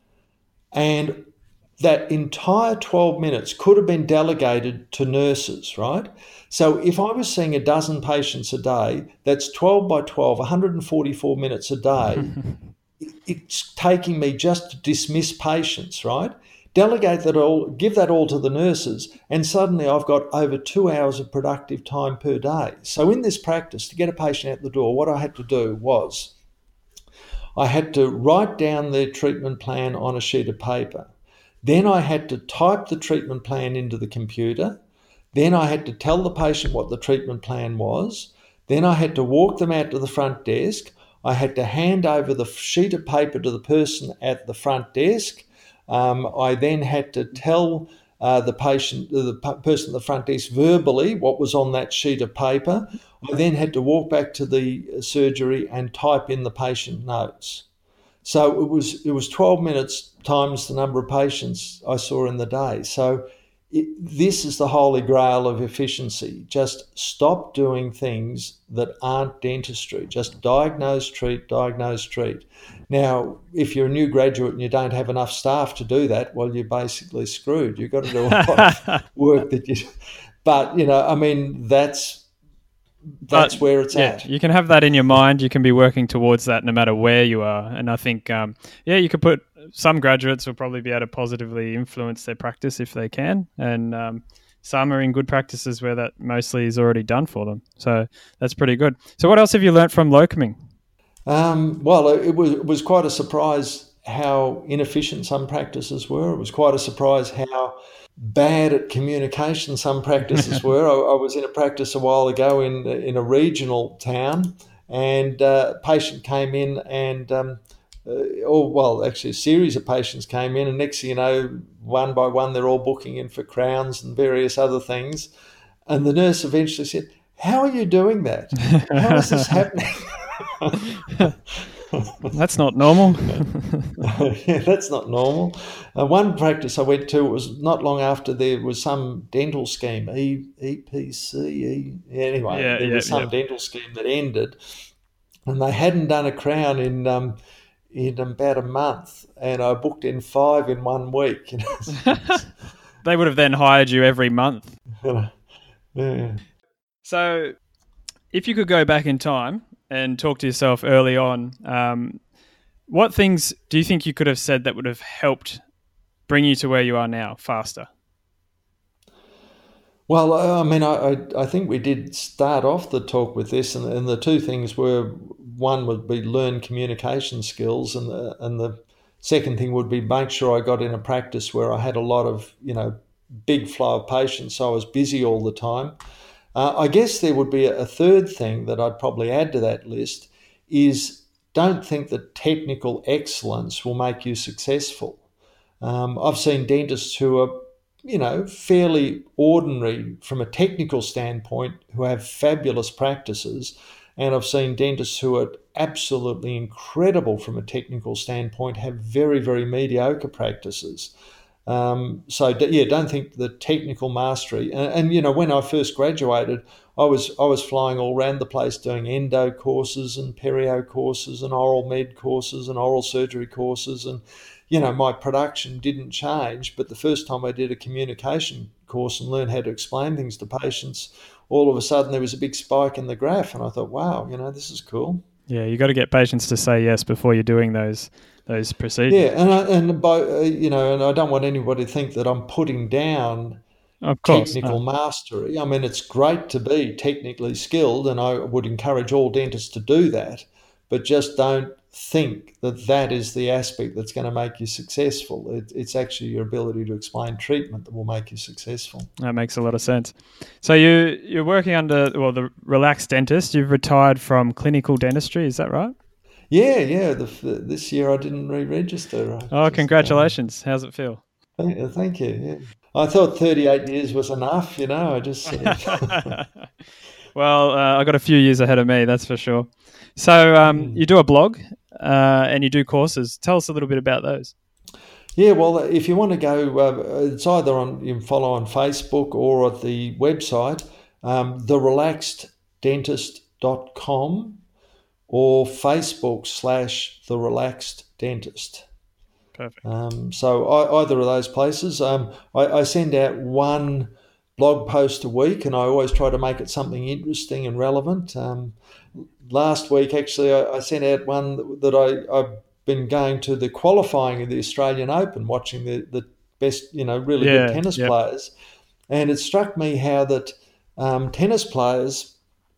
Speaker 1: And that entire twelve minutes could have been delegated to nurses, right? So if I was seeing a dozen patients a day, that's twelve by twelve, one hundred forty-four minutes a day. It's taking me just to dismiss patients, right? Delegate that all, give that all to the nurses, and suddenly I've got over two hours of productive time per day. So in this practice, to get a patient out the door, what I had to do was I had to write down their treatment plan on a sheet of paper. Then I had to type the treatment plan into the computer. Then I had to tell the patient what the treatment plan was. Then I had to walk them out to the front desk. I had to hand over the sheet of paper to the person at the front desk. Um, I then had to tell uh, the patient, the p- person at the front desk verbally what was on that sheet of paper. I then had to walk back to the surgery and type in the patient notes. So it was it was twelve minutes times the number of patients I saw in the day. So it, this is the holy grail of efficiency. Just stop doing things that aren't dentistry. Just diagnose, treat, diagnose, treat. Now, if you're a new graduate and you don't have enough staff to do that, well, you're basically screwed. You've got to do a lot of work that you... But, you know, I mean, that's that's
Speaker 2: but,
Speaker 1: where it's
Speaker 2: yeah,
Speaker 1: at.
Speaker 2: You can have that in your mind. You can be working towards that no matter where you are. And I think, um, yeah, you could put... Some graduates will probably be able to positively influence their practice if they can. And um, some are in good practices where that mostly is already done for them. So that's pretty good. So what else have you learnt from locuming?
Speaker 1: Um, well, it was, it was quite a surprise how inefficient some practices were. It was quite a surprise how bad at communication some practices were. I, I was in a practice a while ago in in a regional town, and uh, a patient came in and, um, uh, or well, actually a series of patients came in, and next thing you know, one by one, they're all booking in for crowns and various other things. And the nurse eventually said, "How are you doing that? How is this happening?"
Speaker 2: That's not normal.
Speaker 1: Yeah, that's not normal. Uh, one practice I went to, it was not long after there was some dental scheme, e, EPC, e, anyway,
Speaker 2: Yeah,
Speaker 1: there
Speaker 2: yeah,
Speaker 1: was some
Speaker 2: yeah.
Speaker 1: dental scheme that ended, and they hadn't done a crown in um, in about a month, and I booked in five in one week. You know?
Speaker 2: They would have then hired you every month.
Speaker 1: Yeah.
Speaker 2: So if you could go back in time and talk to yourself early on, um, what things do you think you could have said that would have helped bring you to where you are now faster?
Speaker 1: Well, I mean, I, I think we did start off the talk with this, and, and the two things were, one would be learn communication skills, and the, and the second thing would be make sure I got in a practice where I had a lot of, you know, big flow of patients, so I was busy all the time. Uh, I guess there would be a third thing that I'd probably add to that list is don't think that technical excellence will make you successful. Um, I've seen dentists who are, you know, fairly ordinary from a technical standpoint who have fabulous practices, and I've seen dentists who are absolutely incredible from a technical standpoint have very, very mediocre practices. Um, so yeah, don't think the technical mastery. And, and you know, when I first graduated, I was I was flying all around the place doing endo courses and perio courses and oral med courses and oral surgery courses, and you know, my production didn't change. But the first time I did a communication course and learned how to explain things to patients, all of a sudden there was a big spike in the graph, and I thought, wow, you know, this is cool.
Speaker 2: Yeah, you got to get patients to say yes before you're doing those those procedures.
Speaker 1: Yeah, and I, and by uh, you know, and I don't want anybody to think that I'm putting down
Speaker 2: of course,
Speaker 1: technical
Speaker 2: no.
Speaker 1: mastery. I mean, it's great to be technically skilled, and I would encourage all dentists to do that, but just don't think that that is the aspect that's going to make you successful. It, it's actually your ability to explain treatment that will make you successful.
Speaker 2: That makes a lot of sense. So you, you're working under, well, the Relaxed Dentist. You've retired from clinical dentistry, is that right?
Speaker 1: Yeah, yeah. The, this year I didn't re-register. I
Speaker 2: Oh,
Speaker 1: just,
Speaker 2: congratulations. Um, How's it feel?
Speaker 1: Thank, thank you. Yeah. I thought thirty-eight years was enough, you know. I just sort of...
Speaker 2: Well, uh, I got a few years ahead of me, that's for sure. So um,
Speaker 1: Mm.
Speaker 2: you do a blog uh, and you do courses. Tell us a little bit about those.
Speaker 1: Yeah, well, if you want to go, uh, it's either on, you can follow on Facebook or at the website, um, the relaxed dentist dot com or Facebook slash The Relaxed Dentist.
Speaker 2: Perfect.
Speaker 1: Um, so I, either of those places. Um, I, I send out one blog post a week, and I always try to make it something interesting and relevant. Um, last week, actually, I, I sent out one that I, I've been going to the qualifying of the Australian Open, watching the, the best, you know, really
Speaker 2: Yeah,
Speaker 1: good tennis
Speaker 2: yep.
Speaker 1: players. And it struck me how that um, tennis players,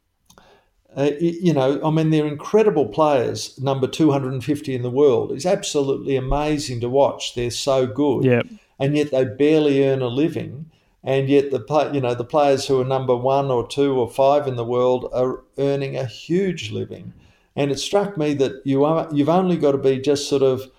Speaker 1: uh, you know, I mean, they're incredible players, number two hundred fifty in the world. It's absolutely amazing to watch. They're so good.
Speaker 2: Yep.
Speaker 1: And yet they barely earn a living. And yet the play, you know, the players who are number one or two or five in the world are earning a huge living. And it struck me that you are, you've only got to be just sort of,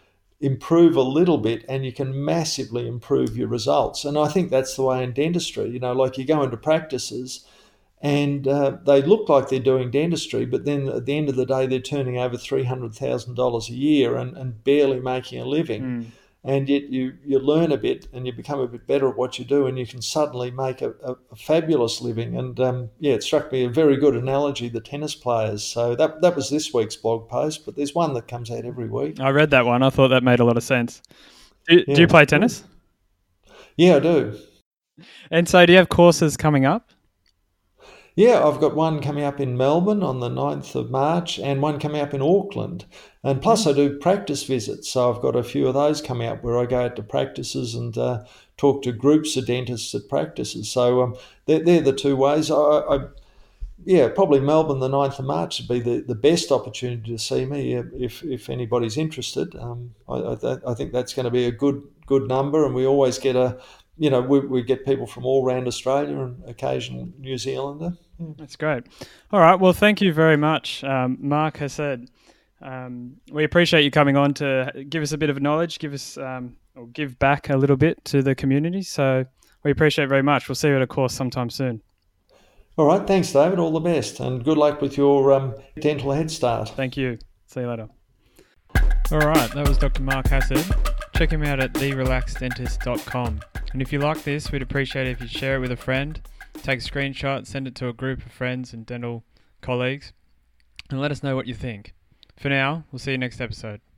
Speaker 1: improve a little bit and you can massively improve your results. And I think that's the way in dentistry. You know, like you go into practices and uh, they look like they're doing dentistry, but then at the end of the day, they're turning over three hundred thousand dollars a year and, and barely making a living.
Speaker 2: Mm.
Speaker 1: And yet you, you learn a bit and you become a bit better at what you do, and you can suddenly make a, a, a fabulous living. And um, yeah, it struck me a very good analogy, the tennis players. So that that was this week's blog post, but there's one that comes out every week.
Speaker 2: I read that one. I thought that made a lot of sense. Do,
Speaker 1: yeah,
Speaker 2: do you play tennis?
Speaker 1: Yeah, I do.
Speaker 2: And so do you have courses coming up?
Speaker 1: Yeah, I've got one coming up in Melbourne on the ninth of March and one coming up in Auckland. And plus I do practice visits. So I've got a few of those coming up where I go out to practices and uh, talk to groups of dentists at practices. So um, they're, they're the two ways. I, I, yeah, probably Melbourne the ninth of March would be the, the best opportunity to see me if, if anybody's interested. Um, I, I, I think that's going to be a good good number, and we always get a You know, we, we get people from all around Australia and occasional New Zealander. Yeah.
Speaker 2: That's great. All right. Well, thank you very much, um, Mark Hassed. Um, we appreciate you coming on to give us a bit of knowledge, give us um, or give back a little bit to the community. So we appreciate it very much. We'll see you at a course sometime soon.
Speaker 1: All right. Thanks, David. All the best. And good luck with your um, dental head start.
Speaker 2: Thank you. See you later. All right. That was Doctor Mark Hassed. Check him out at the relaxed dentist dot com. And if you like this, we'd appreciate it if you share it with a friend, take a screenshot, send it to a group of friends and dental colleagues, and let us know what you think. For now, we'll see you next episode.